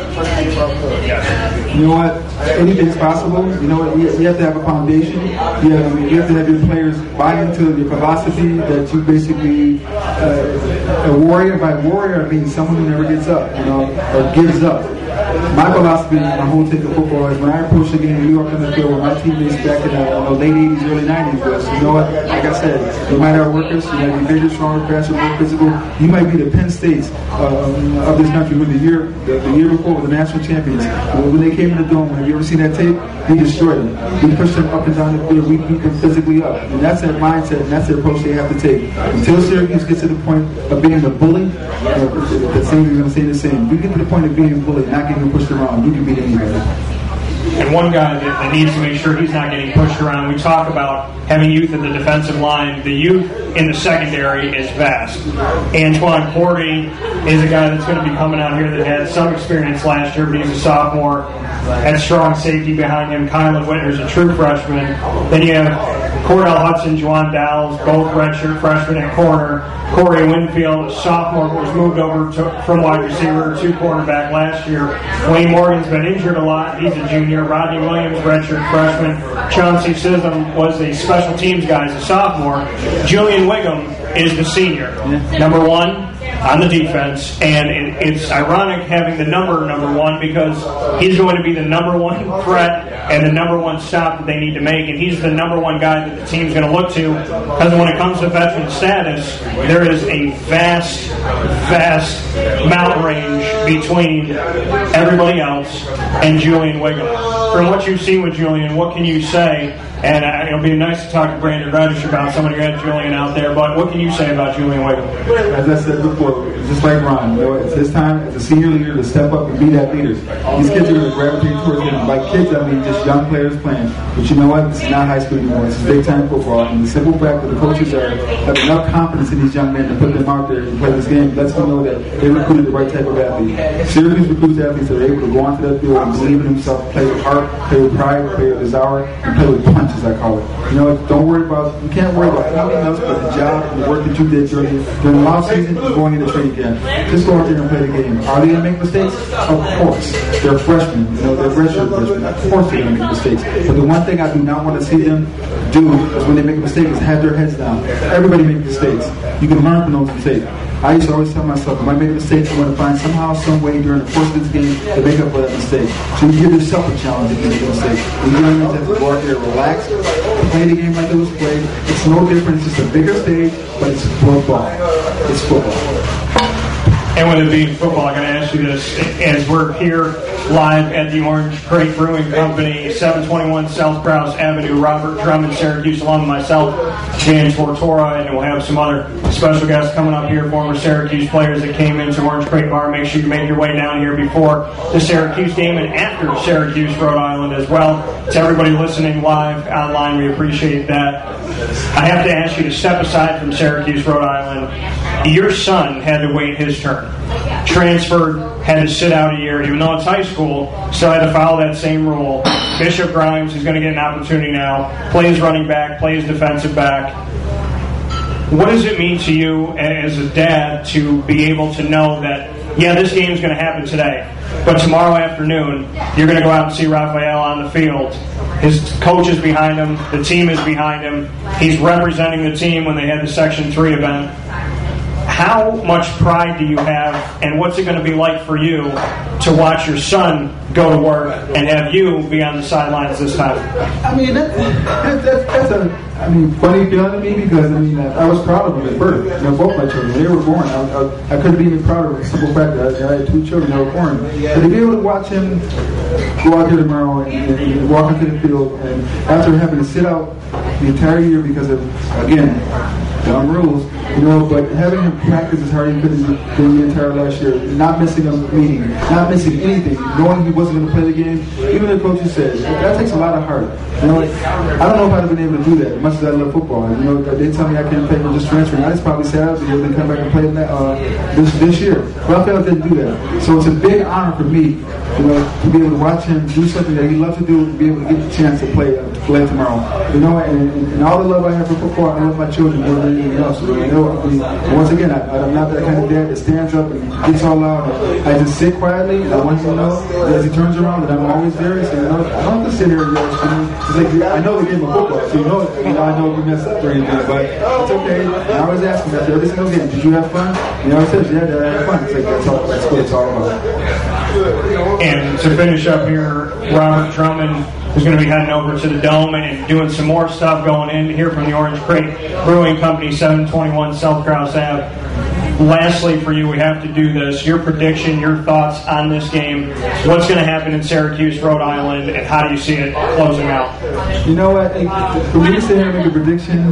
You know what? Anything's possible. You know what? You have to have a foundation. You have to have your players buy into your philosophy that you basically a warrior. By warrior, I mean someone who never gets up, or gives up. My philosophy, my whole take of football is when I approach the game, New York on the field with my teammates back in the late 80s, early 90s was, you know what, like I said, you might have workers, you might be bigger, stronger, faster, more physical. You might be the Penn States of this country. When the year before with the national champions, when they came in the dome, have you ever seen that tape? We destroyed them. We pushed them up and down the field. We beat them physically up. And that's their mindset, and that's the approach they have to take. Until Syracuse gets to the point of being the bully, the same is going to say the same. We get to the point of being bullied, not getting pushed around, you can beat anybody. And one guy that needs to make sure he's not getting pushed around, we talk about having youth at the defensive line. The youth in the secondary is vast. Antoine Cordy is a guy that's going to be coming out here that had some experience last year, but he's a sophomore. Had strong safety behind him. Kylan Whitner's a true freshman. Then you have Cordell Hudson, Juwan Dowles, both redshirt freshmen at corner. Corey Winfield, a sophomore, was moved over from wide receiver to cornerback last year. Wayne Morgan's been injured a lot. He's a junior. Rodney Williams, redshirt freshman. Chauncey Sism was a special teams guy as a sophomore. Julian Wiggum is the senior. Number one on the defense, and it's ironic having the number one because he's going to be the number one threat and the number one stop that they need to make, and he's the number one guy that the team's going to look to, because when it comes to veteran status, there is a vast mountain range between everybody else and Julian Wiggum. From what you've seen with Julian, what can you say? And it'll be nice to talk to Brandon Reddish about someone who had Julian out there, but what can you say about Julian Wiggum? As I said before, just like Ron. It's his time as a senior leader to step up and be that leader. These kids are going to gravitate towards him. By kids, I mean just young players playing. But you know what? This is not high school anymore. This is big-time football. And the simple fact that the coaches have enough confidence in these young men to put them out there and play this game lets me know that they recruited the right type of athlete. Syracuse recruits athletes that are able to go onto that field and believe in themselves, play with heart, play with pride, play with desire, and play with punch, as I call it. You can't worry about anything else but the job and the work that you did during the off season and going into training camp. Just go out there and play the game. Are they going to make mistakes? Of course. They're freshmen. They're redshirt freshmen. Of course they're going to make mistakes. But the one thing I do not want to see them do is when they make a mistake is have their heads down. Everybody makes mistakes. You can learn from those mistakes. I used to always tell myself, if I make a mistake, I'm going to find somehow, some way during the course of this game to make up for that mistake. So you give yourself a challenge if you make a mistake. You learn to have to go out there, relax, play the game like it was played. It's no different. It's just a bigger stage, but it's football. It's football. And with it being football, I'm going to ask you this. As we're here live at the Orange Crate Brewing Company, 721 South Krause Avenue, Robert Drummond, Syracuse, along with myself, Dan Tortora, and we'll have some other special guests coming up here, former Syracuse players that came into Orange Crate Bar. Make sure you make your way down here before the Syracuse game and after Syracuse, Rhode Island as well. To everybody listening live online, we appreciate that. I have to ask you to step aside from Syracuse, Rhode Island. Your son had to wait his turn. Transferred, had to sit out a year, even though it's high school, still had to follow that same rule. Bishop Grimes is going to get an opportunity now, plays running back, plays defensive back. What does it mean to you as a dad to be able to know that, yeah, this game is going to happen today, but tomorrow afternoon, you're going to go out and see Raphael on the field. His coach is behind him, the team is behind him, he's representing the team when they had the Section 3 event. How much pride do you have, and what's it going to be like for you to watch your son go to work and have you be on the sidelines this time? I mean, that's a funny feeling to me because, I was proud of them at birth. Both my children, they were born. I couldn't be even prouder of the simple fact that I had two children that were born. But to be able to watch him go out here tomorrow and walk into the field, and after having to sit out the entire year because of, again, dumb rules, but having him practice as hard as he could during the entire last year, not missing a meeting, not missing anything, knowing he wasn't going to play the game, even the coaches said, that takes a lot of heart. I don't know if I'd have been able to do that, as much as I love football. They tell me I can't play from just transferring. I just probably sat out the year and come back and play this year. Raphael didn't do that. So it's a big honor for me, to be able to watch him do something that he loves to do and be able to get the chance to play tomorrow. And all the love I have for football, I love my children more than anything else. Once again, I'm not that kind of dad that stands up and gets all loud. I just sit quietly, and I want you to know that as he turns around that I'm always there. So, I don't have to sit here and yell. It's like, I know the game of football, so I know you messed up or anything, but it's okay. I always ask him after every single game, did you have fun? He always says, yeah, Dad, I had fun. It's like, that's what it's all about. And to finish up here, Robert Drummond is going to be heading over to the Dome and doing some more stuff going in here from the Orange Crate Brewing Company, 721 South Krause Ave. Lastly, for you, we have to do this. Your prediction, your thoughts on this game. What's going to happen in Syracuse, Rhode Island, and how do you see it closing out? You know what? For me to sit here and make a prediction,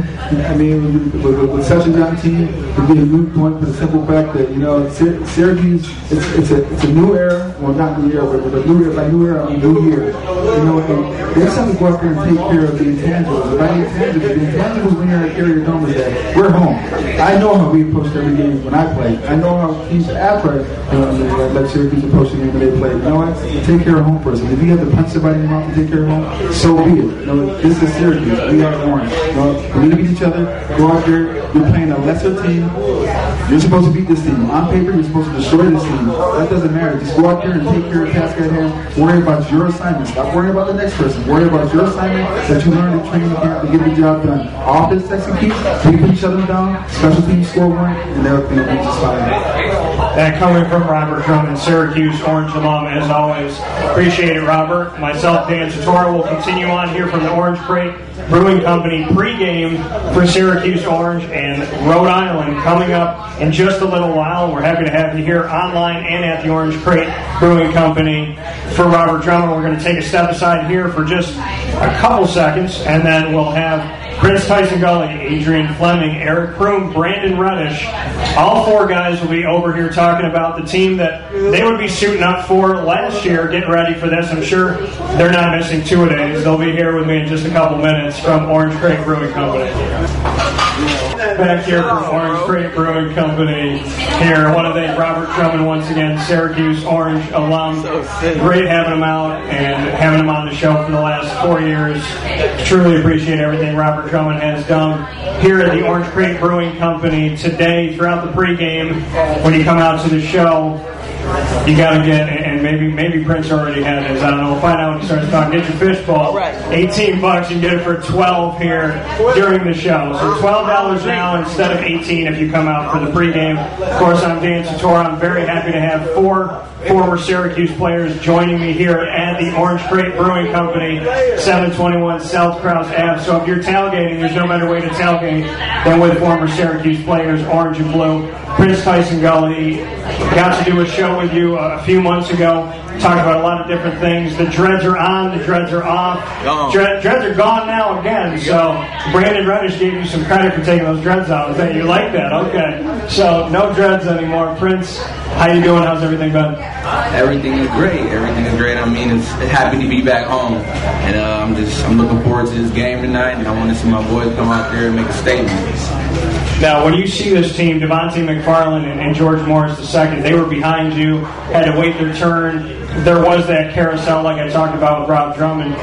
with such a young team, it would be a moot point for the simple fact that, Syracuse, it's a new era. Well, not new era, but a new era. By new era, I mean new year. They just have to go out there and take care of the intangibles. By the intangibles when you're at Carrier Dome is that we're home. I know how we approached every game when I played. I know how teams after let Syracuse approach the game when they play. Take care of home first. And if you have to punch somebody in the mouth to take care of home, so be it. This is Syracuse. We are Orange. Believe in each other. Go out there. You're playing a lesser team. You're supposed to beat this team. On paper, you're supposed to destroy this team. That doesn't matter. Just go out there and take care of the task at hand. Worry about your assignment. Stop worrying about the next person. Worry about your assignment that you learned in training camp to get the job done. Offense execute. Keep each other down. Special teams score one, and everything will be just fine. That coming from Robert Drummond, Syracuse Orange alum, as always. Appreciate it, Robert. Myself, Dan Tortora, will continue on here from the Orange Crate Brewing Company pregame for Syracuse Orange and Rhode Island coming up in just a little while. We're happy to have you here online and at the Orange Crate Brewing Company. For Robert Drummond, we're going to take a step aside here for just a couple seconds, and then we'll have Prince Tyson Gully, Adrian Fleming, Eric Kroom, Brandon Reddish. All 4 guys will be over here talking about the team that they would be suiting up for last year, getting ready for this. I'm sure they're not missing 2-a-days. They'll be here with me in just a couple minutes from Orange Crate Brewing Company. Back here from Orange Crate Brewing Company. Here, I want to thank Robert Drummond once again, Syracuse Orange alum. Great having him out and having him on the show for the last 4 years. Truly appreciate everything Robert Drummond has done here at the Orange Crate Brewing Company today. Throughout the pregame, when you come out to the show, you got to get, and maybe Prince already had his, I don't know, we'll find out when he starts talking. Get your fishbowl. $18, you get it for $12 here during the show. So $12 now instead of $18 if you come out for the pregame. Of course, I'm Dan Satora. I'm very happy to have 4 former Syracuse players joining me here at the Orange Crate Brewing Company, 721 South Krause Ave. So if you're tailgating, there's no better way to tailgate than with former Syracuse players, orange and blue. Prince Tyson Gully got to do a show with you a few months ago, talking about a lot of different things. The dreads are on, the dreads are off. Dreads are gone now again. So Brandon Reddish gave you some credit for taking those dreads out. You like that? Okay. So no dreads anymore. Prince, how you doing? How's everything been? Everything is great. Everything is great. I mean, it's happy to be back home, and I'm looking forward to this game tonight. And I want to see my boys come out there and make a statement. Now, when you see this team, Devontae McFarland and George Morris II, they were behind you, had to wait their turn. There was that carousel like I talked about with Rob Drummond,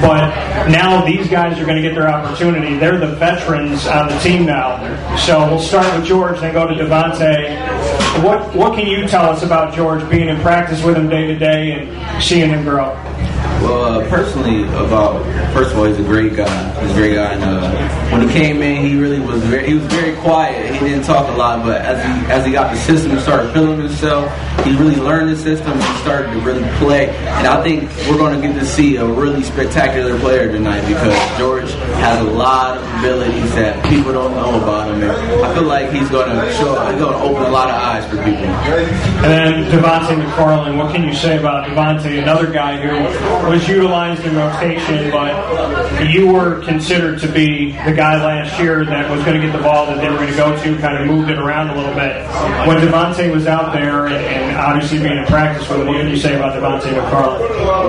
but now these guys are going to get their opportunity. They're the veterans on the team now. So we'll start with George, then go to Devontae. What can you tell us about George, being in practice with him day to day and seeing him grow? Well, personally, first of all, he's a great guy. He's a great guy, and when he came in, he was very quiet. He didn't talk a lot, but as he got the system and started feeling himself, he really learned the system and started to really play. And I think we're going to get to see a really spectacular player tonight because George has a lot of abilities that people don't know about him. And I feel like he's going to open a lot of eyes for people. And then Devontae McFarland, what can you say about Devontae, another guy who was utilized in rotation, but you were considered to be the guy last year that was going to get the ball that they were going to go to, kind of moved it around a little bit. When Devontae was out there and obviously being in practice with him, what can you say about Devontae McFarland?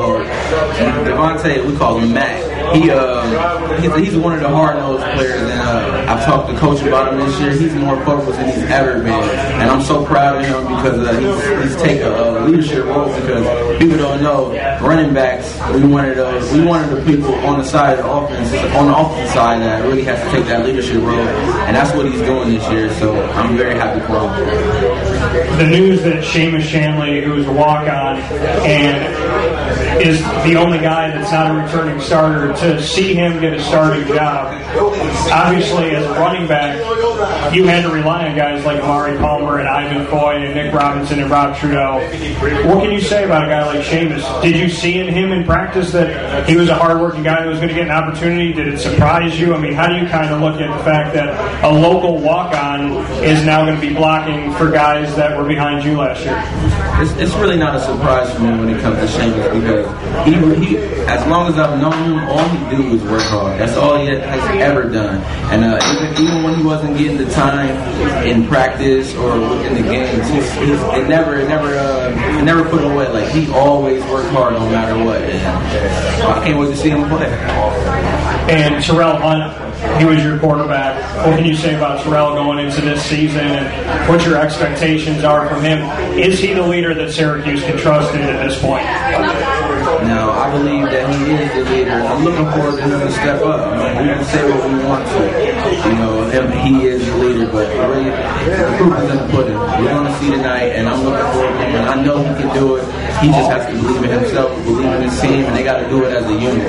Devontae, we call him Matt. He's one of the hard-nosed players, and I've talked to Coach about him this year. He's more focused than he's ever been, and I'm so proud of him because he's taken a leadership role. Because people don't know, running backs, we wanted the people on the side of the offense, on the offensive side, that really has to take that leadership role, and that's what he's doing this year. So I'm very happy for him. The news that Seamus Shanley, who's a walk-on and is the only guy that's not a returning starter, to see him get a starting job. Obviously, as a running back, you had to rely on guys like Amari Palmer and Ivan Foy and Nick Robinson and Rob Trudeau. What can you say about a guy like Seamus? Did you see in him in practice that he was a hard-working guy who was going to get an opportunity? Did it surprise you? I mean, how do you kind of look at the fact that a local walk-on is now going to be blocking for guys that were behind you last year? It's really not a surprise for me when it comes to Seamus because he as long as I've known him, all he do is work hard. That's all he has ever done. And even when he wasn't getting the time in practice or within the games, it never put him away. Like, he always worked hard no matter what. And I can't wait to see him play. And Terrell Hunt, he was your quarterback. What can you say about Terrell going into this season and what your expectations are from him? Is he the leader that Syracuse can trust in at this point? No, I believe that he is the leader. I'm looking forward to him to step up. I mean, we can say what we want to. He is the leader, but really, the proof is in the pudding. We're going to see tonight, and I'm looking forward to him. And I know he can do it. He just has to believe in himself, believe in his team, and they got to do it as a unit.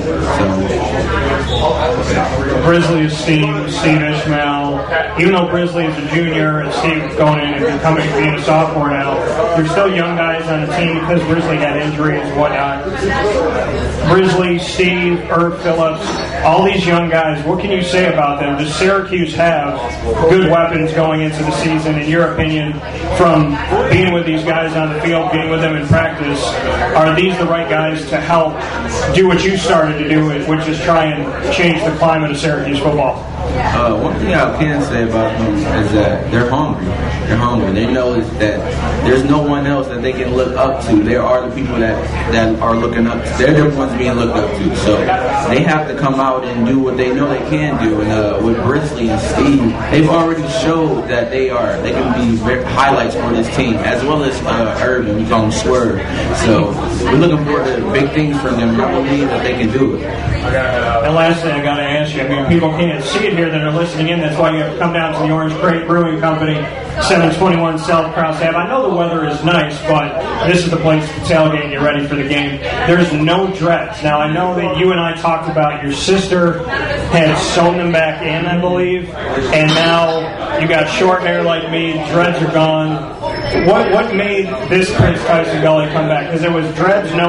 Grizzly esteem, Steve Ishmael. Even though Grizzly is a junior and Steve's going in and being a sophomore now, there's still young guys on the team because Grizzly had injuries and whatnot. Grizzly, Steve, Herb Phillips, all these young guys, what can you say about them? Does Syracuse have good weapons going into the season, in your opinion, from being with these guys on the field, being with them in practice? Are these the right guys to help do what you started to do, which is try and change the climate of Syracuse football? One thing I can say about them is that they're hungry. They're hungry. They know that there's no one else that they can look up to. There are the people that are looking up to. They're the ones being looked up to. So they have to come out and do what they know they can do. And with Brisley and Steve, they've already showed that they can be highlights for this team, as well as Urban. We call him Swerve. So we're looking forward to big things from them. I believe that they can do it. And lastly, I got to ask you, I mean, people can't see it here that are listening in. That's why you have to come down to the Orange Crate Brewing Company, 721 South Crouse Ave. I know the weather is nice, but this is the place to tailgate and get ready for the game. There's no dreads. Now, I know that you and I talked about your sister had sewn them back in, I believe, and now you got short hair like me, dreads are gone. What made this Prince Tyson Gully come back? Because it was dreads, no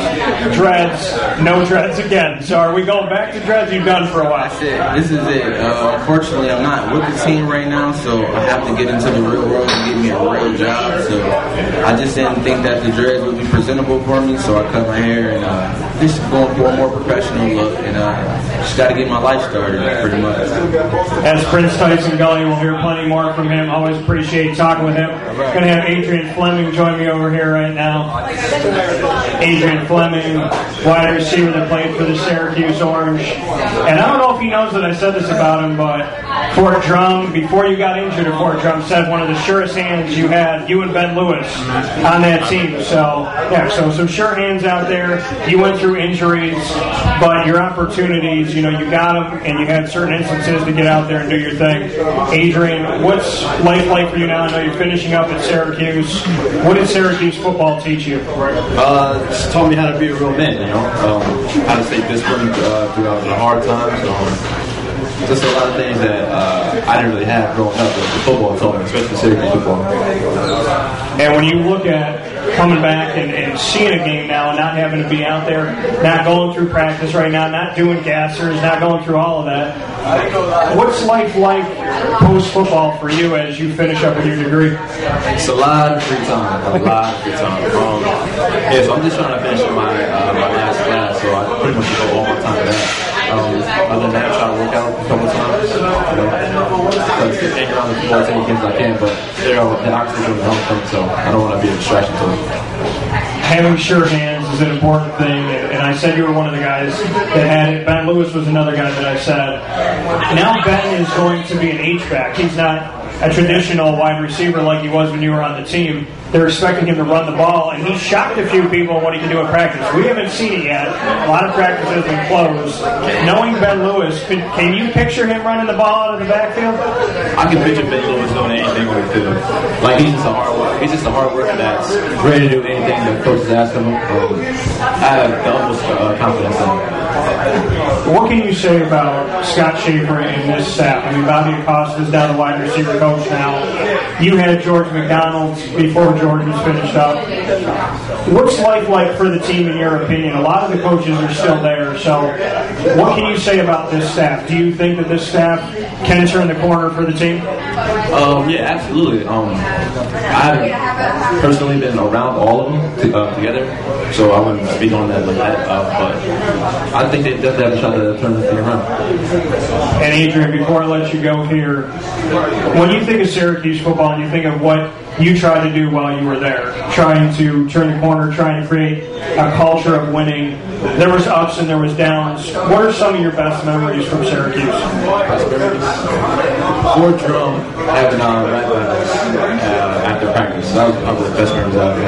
dreads again. So are we going back to dreads? You've done for a while. That's it. This is it. Unfortunately, I'm not with the team right now, so I have to get into the real world and get me a real job. So I just didn't think that the dreads would be presentable for me, so I cut my hair and just going for a more professional look, and just got to get my life started, pretty much. As Prince Tyson Gully, we'll hear plenty more from him. Always appreciate talking with him. Going to have Adrian Fleming join me over here right now. Adrian Fleming, wide receiver that played for the Syracuse Orange. And I don't know if he knows that I said this about him, but Fort Drum, before you got injured at Fort Drum, said one of the surest hands you had, you and Ben Lewis, on that team. So, yeah, so some sure hands out there. You went through injuries, but your opportunities, you got them, and you had certain instances to get out there and do your thing. Adrian, what's life like for you now? I know you're finishing up at Syracuse. What did Syracuse football teach you? Just taught me how to be a real man, how to stay disciplined throughout the hard times. Just a lot of things that I didn't really have growing up. The football taught me, especially Syracuse football. And when you look at coming back and seeing a game now and not having to be out there, not going through practice right now, not doing gassers, not going through all of that, what's life like post-football for you as you finish up with your degree? It's a lot of free time. So I'm just trying to finish my last class, so I pretty much devote all my time to that. Other than that, I try to work out a couple times. Hang around the floor as many games as I can, but the oxygen doing their own thing, so I don't want to be a distraction to them. Having sure hands is an important thing, and I said you were one of the guys that had it. Ben Lewis was another guy that I said. Now Ben is going to be an H-back. He's not a traditional wide receiver like he was when you were on the team. They're expecting him to run the ball, and he shocked a few people on what he can do in practice. We haven't seen it yet. A lot of practices have been closed. Knowing Ben Lewis, can you picture him running the ball out of the backfield? I can picture Ben Lewis doing anything on the field. Like, he's just a hard worker. He's just a hard worker that's ready to do anything that coaches ask him. I have the utmost confidence in him. What can you say about Scott Schaefer and this staff? I mean, Bobby Acosta's now the wide receiver coach now. You had George McDonald before George was finished up. What's life like for the team in your opinion? A lot of the coaches are still there, so what can you say about this staff? Do you think that this staff can turn the corner for the team? Yeah, absolutely. I've personally been around all of them together, so I wouldn't speak on that like that, but I think they definitely have a shot to turn this thing around. And Adrian, before I let you go here, when you think of Syracuse football and you think of what you tried to do while you were there, trying to turn the corner, trying to create a culture of winning, there was ups and there was downs. What are some of your best memories from Syracuse? Fort Drum having rap battles after practice. That was probably the best memories I've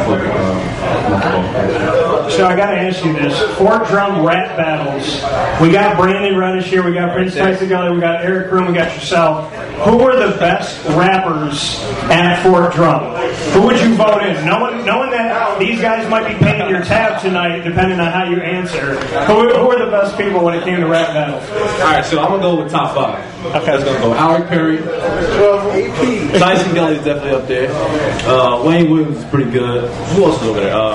had. So I got to ask you this. Fort Drum rap battles. We got Brandon Reddish here. We got Prince Tyson Gully. We got Eric Kroom. We got yourself. Who were the best rappers at Fort Drum? Who would you vote in? Knowing that these guys might be paying your tab tonight, depending on how you answer. Who are the best people when it came to rap battles? All right, so I'm going to go with top 5. Okay. Let's go. Howard Perry. Tyson Gully is definitely up there. Wayne Williams is pretty good. Who else is over there?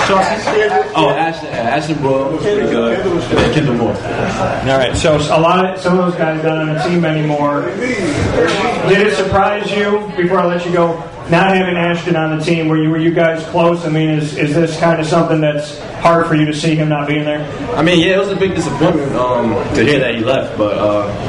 Ashton Broyle was pretty good. And then Kendall Moore. All right, so some of those guys not on the team anymore. Did it surprise you, before I let you go, not having Ashton on the team? Were you guys close? I mean, is this kind of something that's hard for you to see him not being there? I mean, yeah, it was a big disappointment to hear that he left, but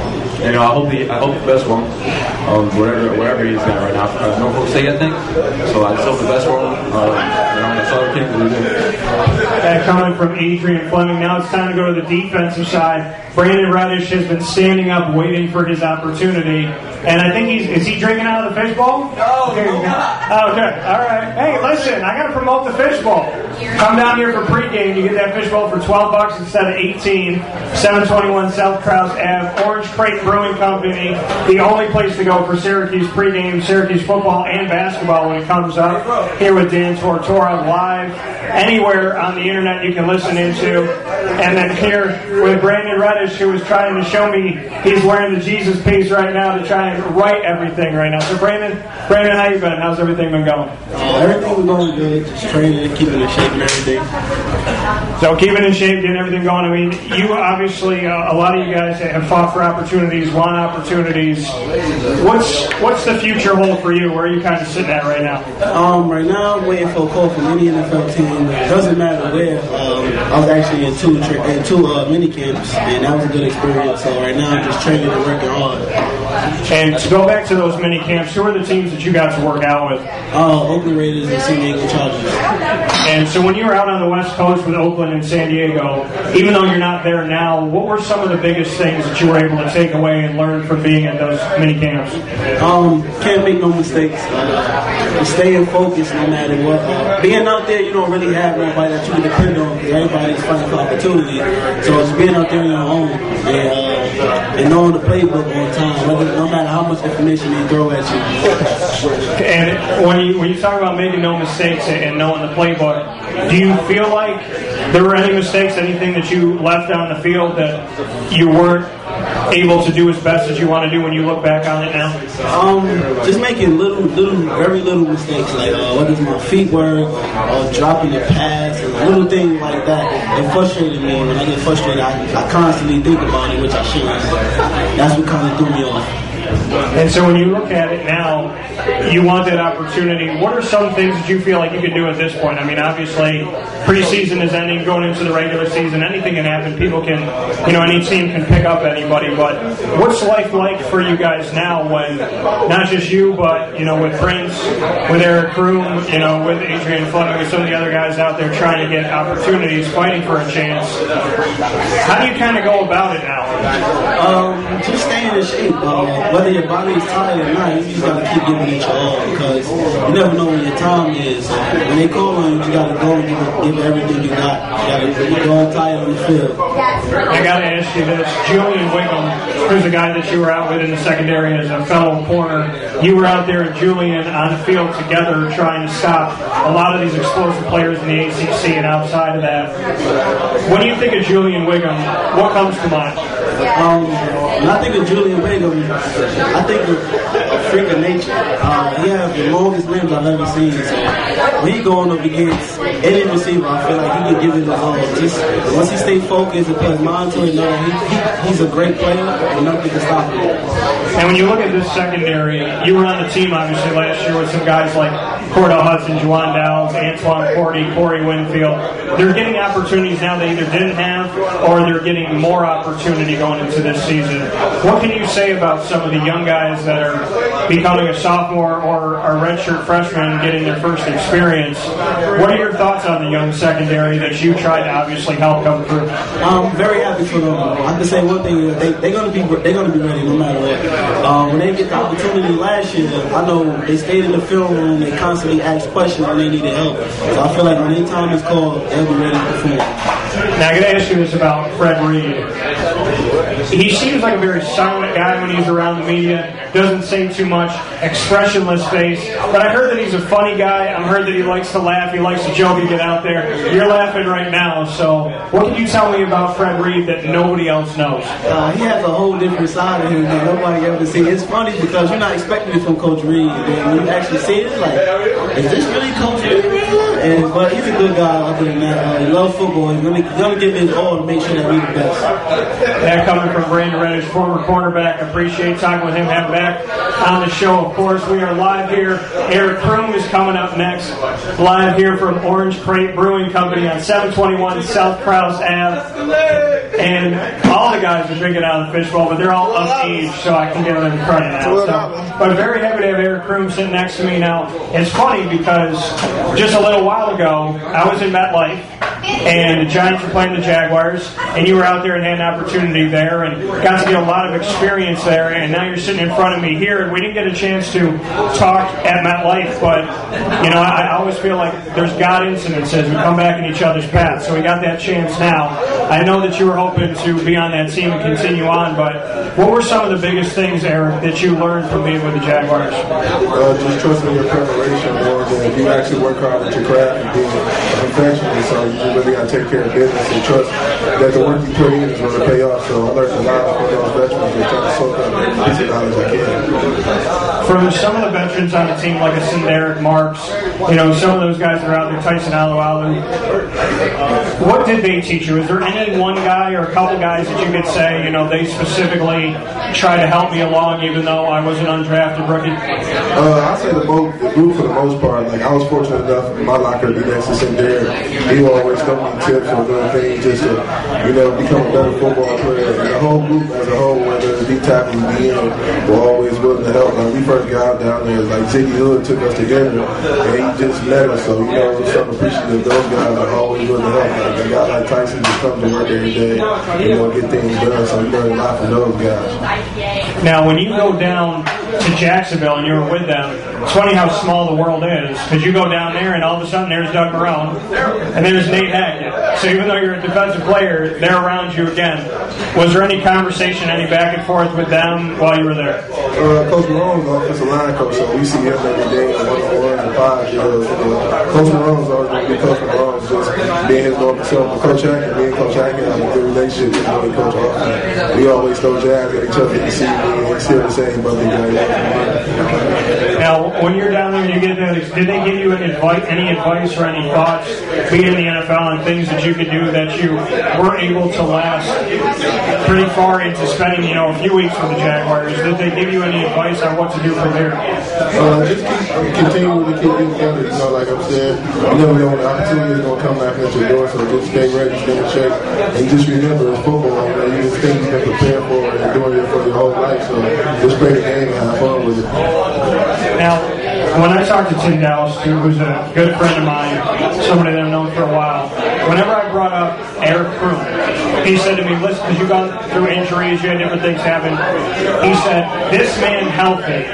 and I hope the best for him. Wherever he's at right now. Norfolk State, I think. So I just hope the best for him. That's all we can do. That coming from Adrian Fleming. Now it's time to go to the defensive side. Brandon Reddish has been standing up waiting for his opportunity. And I think is he drinking out of the fishbowl? No, okay. Oh, good. All right. Hey, listen, I got to promote the fishbowl. Come down here for pregame. You get that fishbowl for $12 instead of $18. 721 South Krause Ave. Orange Crate Brewing Company. The only place to go for Syracuse pregame, Syracuse football and basketball when it comes up. Here with Dan Tortora live. Anywhere on the internet you can listen into. And then here with Brandon Reddish, who is trying to show me he's wearing the Jesus piece right now to try and write everything right now. So Brandon, how you been? How's everything been going? Everything was going good. Just training, keeping in shape and everything. So keeping in shape, getting everything going. I mean, you obviously, a lot of you guys have fought for opportunities, won opportunities. What's the future hold for you? Where are you kind of sitting at right now? Right now, I'm waiting for a call from any NFL team. It doesn't matter where. I was actually in two mini camps, and that was a good experience. So right now, I'm just training and working hard. And to go back to those mini camps, who are the teams that you got to work out with? Oakland Raiders and San Diego Chargers. And so when you were out on the West Coast with Oakland and San Diego, even though you're not there now, what were some of the biggest things that you were able to take away and learn from being at those mini camps? Can't make no mistakes. Staying focused no matter what. Being out there, you don't really have nobody that you can depend on because everybody's fighting for opportunity. So it's being out there on your own and knowing the playbook on time, no matter how much information they throw at you. And when you talk about making no mistakes and knowing the playbook, do you feel like there were any mistakes, anything that you left on the field that you weren't able to do as best as you want to do when you look back on it now? Just making very little mistakes, like whether it's my feet work or dropping the pass, and little things like that. It frustrated me. When I get frustrated, I constantly think about it, which I shouldn't. That's what kind of threw me off. And so when you look at it now, you want that opportunity. What are some things that you feel like you can do at this point? I mean, obviously, preseason is ending, going into the regular season. Anything can happen. People can, any team can pick up anybody. But what's life like for you guys now when not just you, but, with Prince, with Eric Kroom, with Adrian Fleming, with some of the other guys out there trying to get opportunities, fighting for a chance. How do you kind of go about it now? Just staying in shape. Whether your body is tired or not, you just got to keep giving it your all because you never know when your time is. When they call on you, you got to go and give everything you got. You got to go tired on the field. I got to ask you this. Julian Wiggum, who's the guy that you were out with in the secondary as a fellow corner, you were out there with Julian on the field together trying to stop a lot of these explosive players in the ACC and outside of that. When you think of Julian Wiggum, what comes to mind? When I think of Julian Wiggum, I think of a freak of nature. He has the longest limbs I've ever seen. So when he going up against any receiver, I feel like he can give it his all. Just once he stays focused and puts mind to it, he's a great player and nothing can stop him. And when you look at this secondary, you were on the team obviously last year with some guys like Cordell Hudson, Juwan Downs, Antoine Cordy, Corey Winfield. They're getting opportunities now they either didn't have or they're getting more opportunity going into this season. What can you say about some of the young guys that are becoming a sophomore or a redshirt freshman getting their first experience? What are your thoughts on the young secondary that you tried to obviously help come through? I'm very happy for them. I can say one thing: they're gonna be ready no matter what. When they get the opportunity last year, I know they stayed in the film room. They constantly asked questions when they needed help. So I feel like when their time is called, they'll be ready to perform. Now, I got to ask you this about Fred Reed. He seems like a very silent guy when he's around the media, doesn't say too much, expressionless face, but I heard that he's a funny guy. I heard that he likes to laugh, he likes to joke and get out there. You're laughing right now, so what can you tell me about Fred Reed that nobody else knows? He has a whole different side of him that nobody ever seen. It's funny because you're not expecting it from Coach Reed. When you actually see it, it's like, is this really Coach Reed? But he's a good guy other than that. He loves football. He's going to give his all to make sure that we're the best. That coming from Brandon Reddish, former cornerback. Appreciate talking with him. Have him back on the show, of course. We are live here. Eric Kroom is coming up next. Live here from Orange Crate Brewing Company on 721 South Krause Ave. And all the guys are drinking out of the fishbowl, but they're all of age, so I can give them credit now. So, but very happy to have Eric Kroom sitting next to me now. It's funny because just a little while ago, I was in MetLife, and the Giants were playing the Jaguars, and you were out there and had an opportunity there, and got to get a lot of experience there, and now you're sitting in front of me here, and we didn't get a chance to talk at MetLife, but, you know, I always feel like there's God incidences. We come back in each other's paths, so we got that chance now. I know that you were hoping to be on that team and continue on, but what were some of the biggest things, Eric, that you learned from being with the Jaguars? Just trusting your preparation more than if you actually work hard at your craft and being a perfectionist, so you really got to take care of business and trust that the work you put in is going to pay off. So I learned a lot from those veterans and trying to soak up every piece of knowledge I can. From some of the veterans on the team, like a Derek Marks, you know, some of those guys that are out there, Tyson Alualu, what did they teach you? Is there any one guy or a couple guys that you could say, you know, they specifically try to help me along even though I was an undrafted rookie? I'd say the group for the most part. Like, I was fortunate enough in my locker to be next to St. Derek. He will always tell me tips or doing things just to, you know, become a better football player. And the whole group as a whole, whether it's D tackles, DN, were always willing to help. When we first got down there, like Ziggy Hood took us together and he just met us. So, you know, we're so appreciative. Those guys are always willing to help. Like a guy like Tyson just comes to work every day, you know, get things done. So we learn a lot from those guys. Now, when you go down to Jacksonville and you were with them, it's funny how small the world is, because you go down there and all of a sudden there's Doug Marrone and there's Nate Hackett. So even though you're a defensive player, they're around you again. Was there any conversation, any back and forth with them while you were there? Coach Marrone's offensive line coach, so we see him every day in 1-on-1 and 5 years. Coach Marrone's always going to be Coach Marrone, just being his normal self. But Coach Hackett, me and Coach Hackett have a good relationship with him and Coach Austin. We always throw jabs at each other to see me and still the same brother guys. Now, when you're down there and you get there, did they give you any advice or any thoughts, being in the NFL, and things that you could do that you weren't able to last pretty far into spending, you know, a few weeks with the Jaguars? Did they give you any advice on what to do from there? Just continue to keep getting better. You know, like I'm saying, you never know when the opportunity is going to come back at your door, so just stay ready, stay in shape, and just remember it's football. You know, you just think you've been prepared for it and doing it for your whole life, so just play the game and have fun with it. Now, when I talked to Tim Dallas, who's a good friend of mine, somebody that I've known for a while, whenever I brought up Eric Kroom, he said to me, listen, because you've gone through injuries, you had different things happen, he said, this man healthy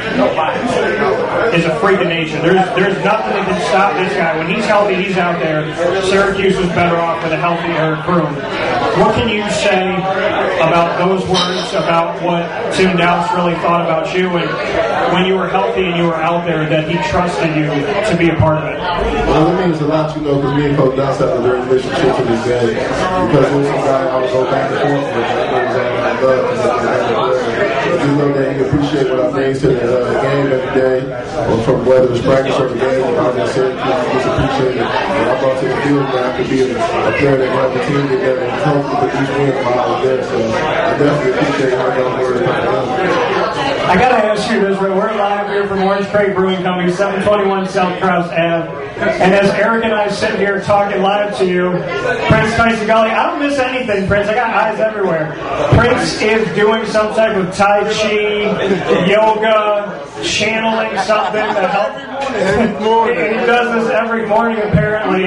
is a freak of nature. There's nothing that can stop this guy. When he's healthy, he's out there. Syracuse was better off with a healthy Eric Kroom. What can you say about those words, about what Tim Dallas really thought about you, and when you were healthy and you were out there, that he trusted you to be a part of it? Well, it means a lot, you know, because me and Coach Dallas have a great relationship to this day. Because he was a guy I would go back and forth with. I love to just know that he appreciate what I bring to the game every day, or from whether it's practice or the game, or I just said, just appreciate it. And I brought to the field that I could be a player that helped the team get better and hopefully put these wins while I was there. So I definitely appreciate how y'all worried about that. I gotta ask you this, we're live here from Orange Crate Brewing Company, 721 South Krause Ave. And as Eric and I sit here talking live to you, Prince Tyson Gully, I don't miss anything, Prince. I got eyes everywhere. Prince is doing some type of Tai Chi, yoga, channeling something to help. He does this every morning, apparently.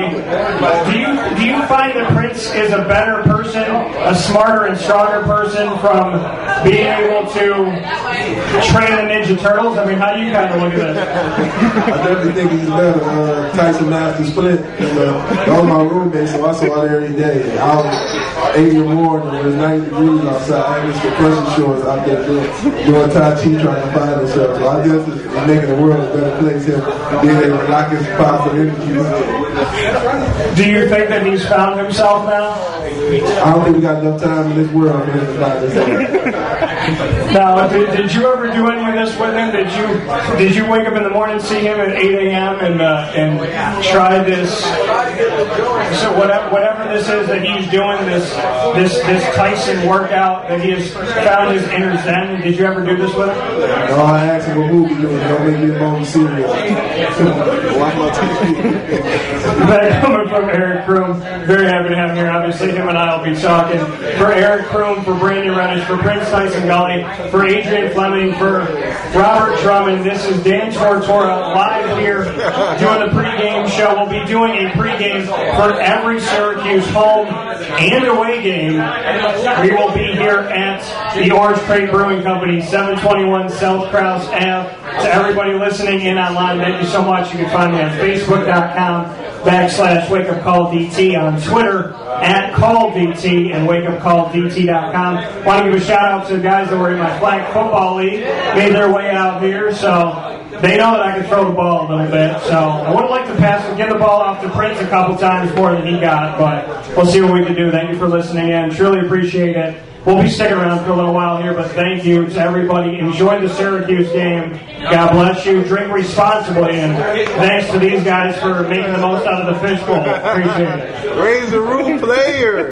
Do you find that Prince is a better person, a smarter and stronger person from being able to train the Ninja Turtles? I mean, how do you kind of look at this? I definitely think he's better. Tyson Master Split. That was my roommate, so I saw it every day. I was 8 in the morning, it was 90 degrees outside. I had compression shorts out there doing Tai Chi trying to find himself. So I guess it's making the world a better place, him being able to lock his positive energy. Do you think that he's found himself now? I don't think we got enough time in this world for him to find this. Now, did you ever do any of this with him? Did you wake up in the morning, see him at 8 a.m. and try this? So whatever this is that he's doing, this Tyson workout that he has found his inner zen. Did you ever do this with him? No, I asked him what movie doing. Don't make me alone serious. That coming from Eric Kroom. Very happy to have him here. Obviously, him and I will be talking. For Eric Kroom, for Brandon Reddish, for Prince Tyson Gully, for Adrian Fleming, for Robert Drummond, this is Dan Tortora live here doing the pregame show. We'll be doing a pregame for every Syracuse home and away game. We will be here at the Orange Crate Brewing Company, 721 South Krause Ave. To everybody listening in online, thank you so much. You can find me on Facebook.com/WakeUpCallDT, on Twitter @CallDT, and WakeUpCallDT.com. Want to give a shout out to the guys that were in my flag football league, made their way out here, so they know that I can throw the ball a little bit. So I would like to get the ball off to Prince a couple times more than he got, but we'll see what we can do. Thank you for listening in. Truly appreciate it. We'll be sticking around for a little while here, but thank you to everybody. Enjoy the Syracuse game. God bless you. Drink responsibly, and thanks to these guys for making the most out of the fishbowl. Appreciate it. Raise the roof player.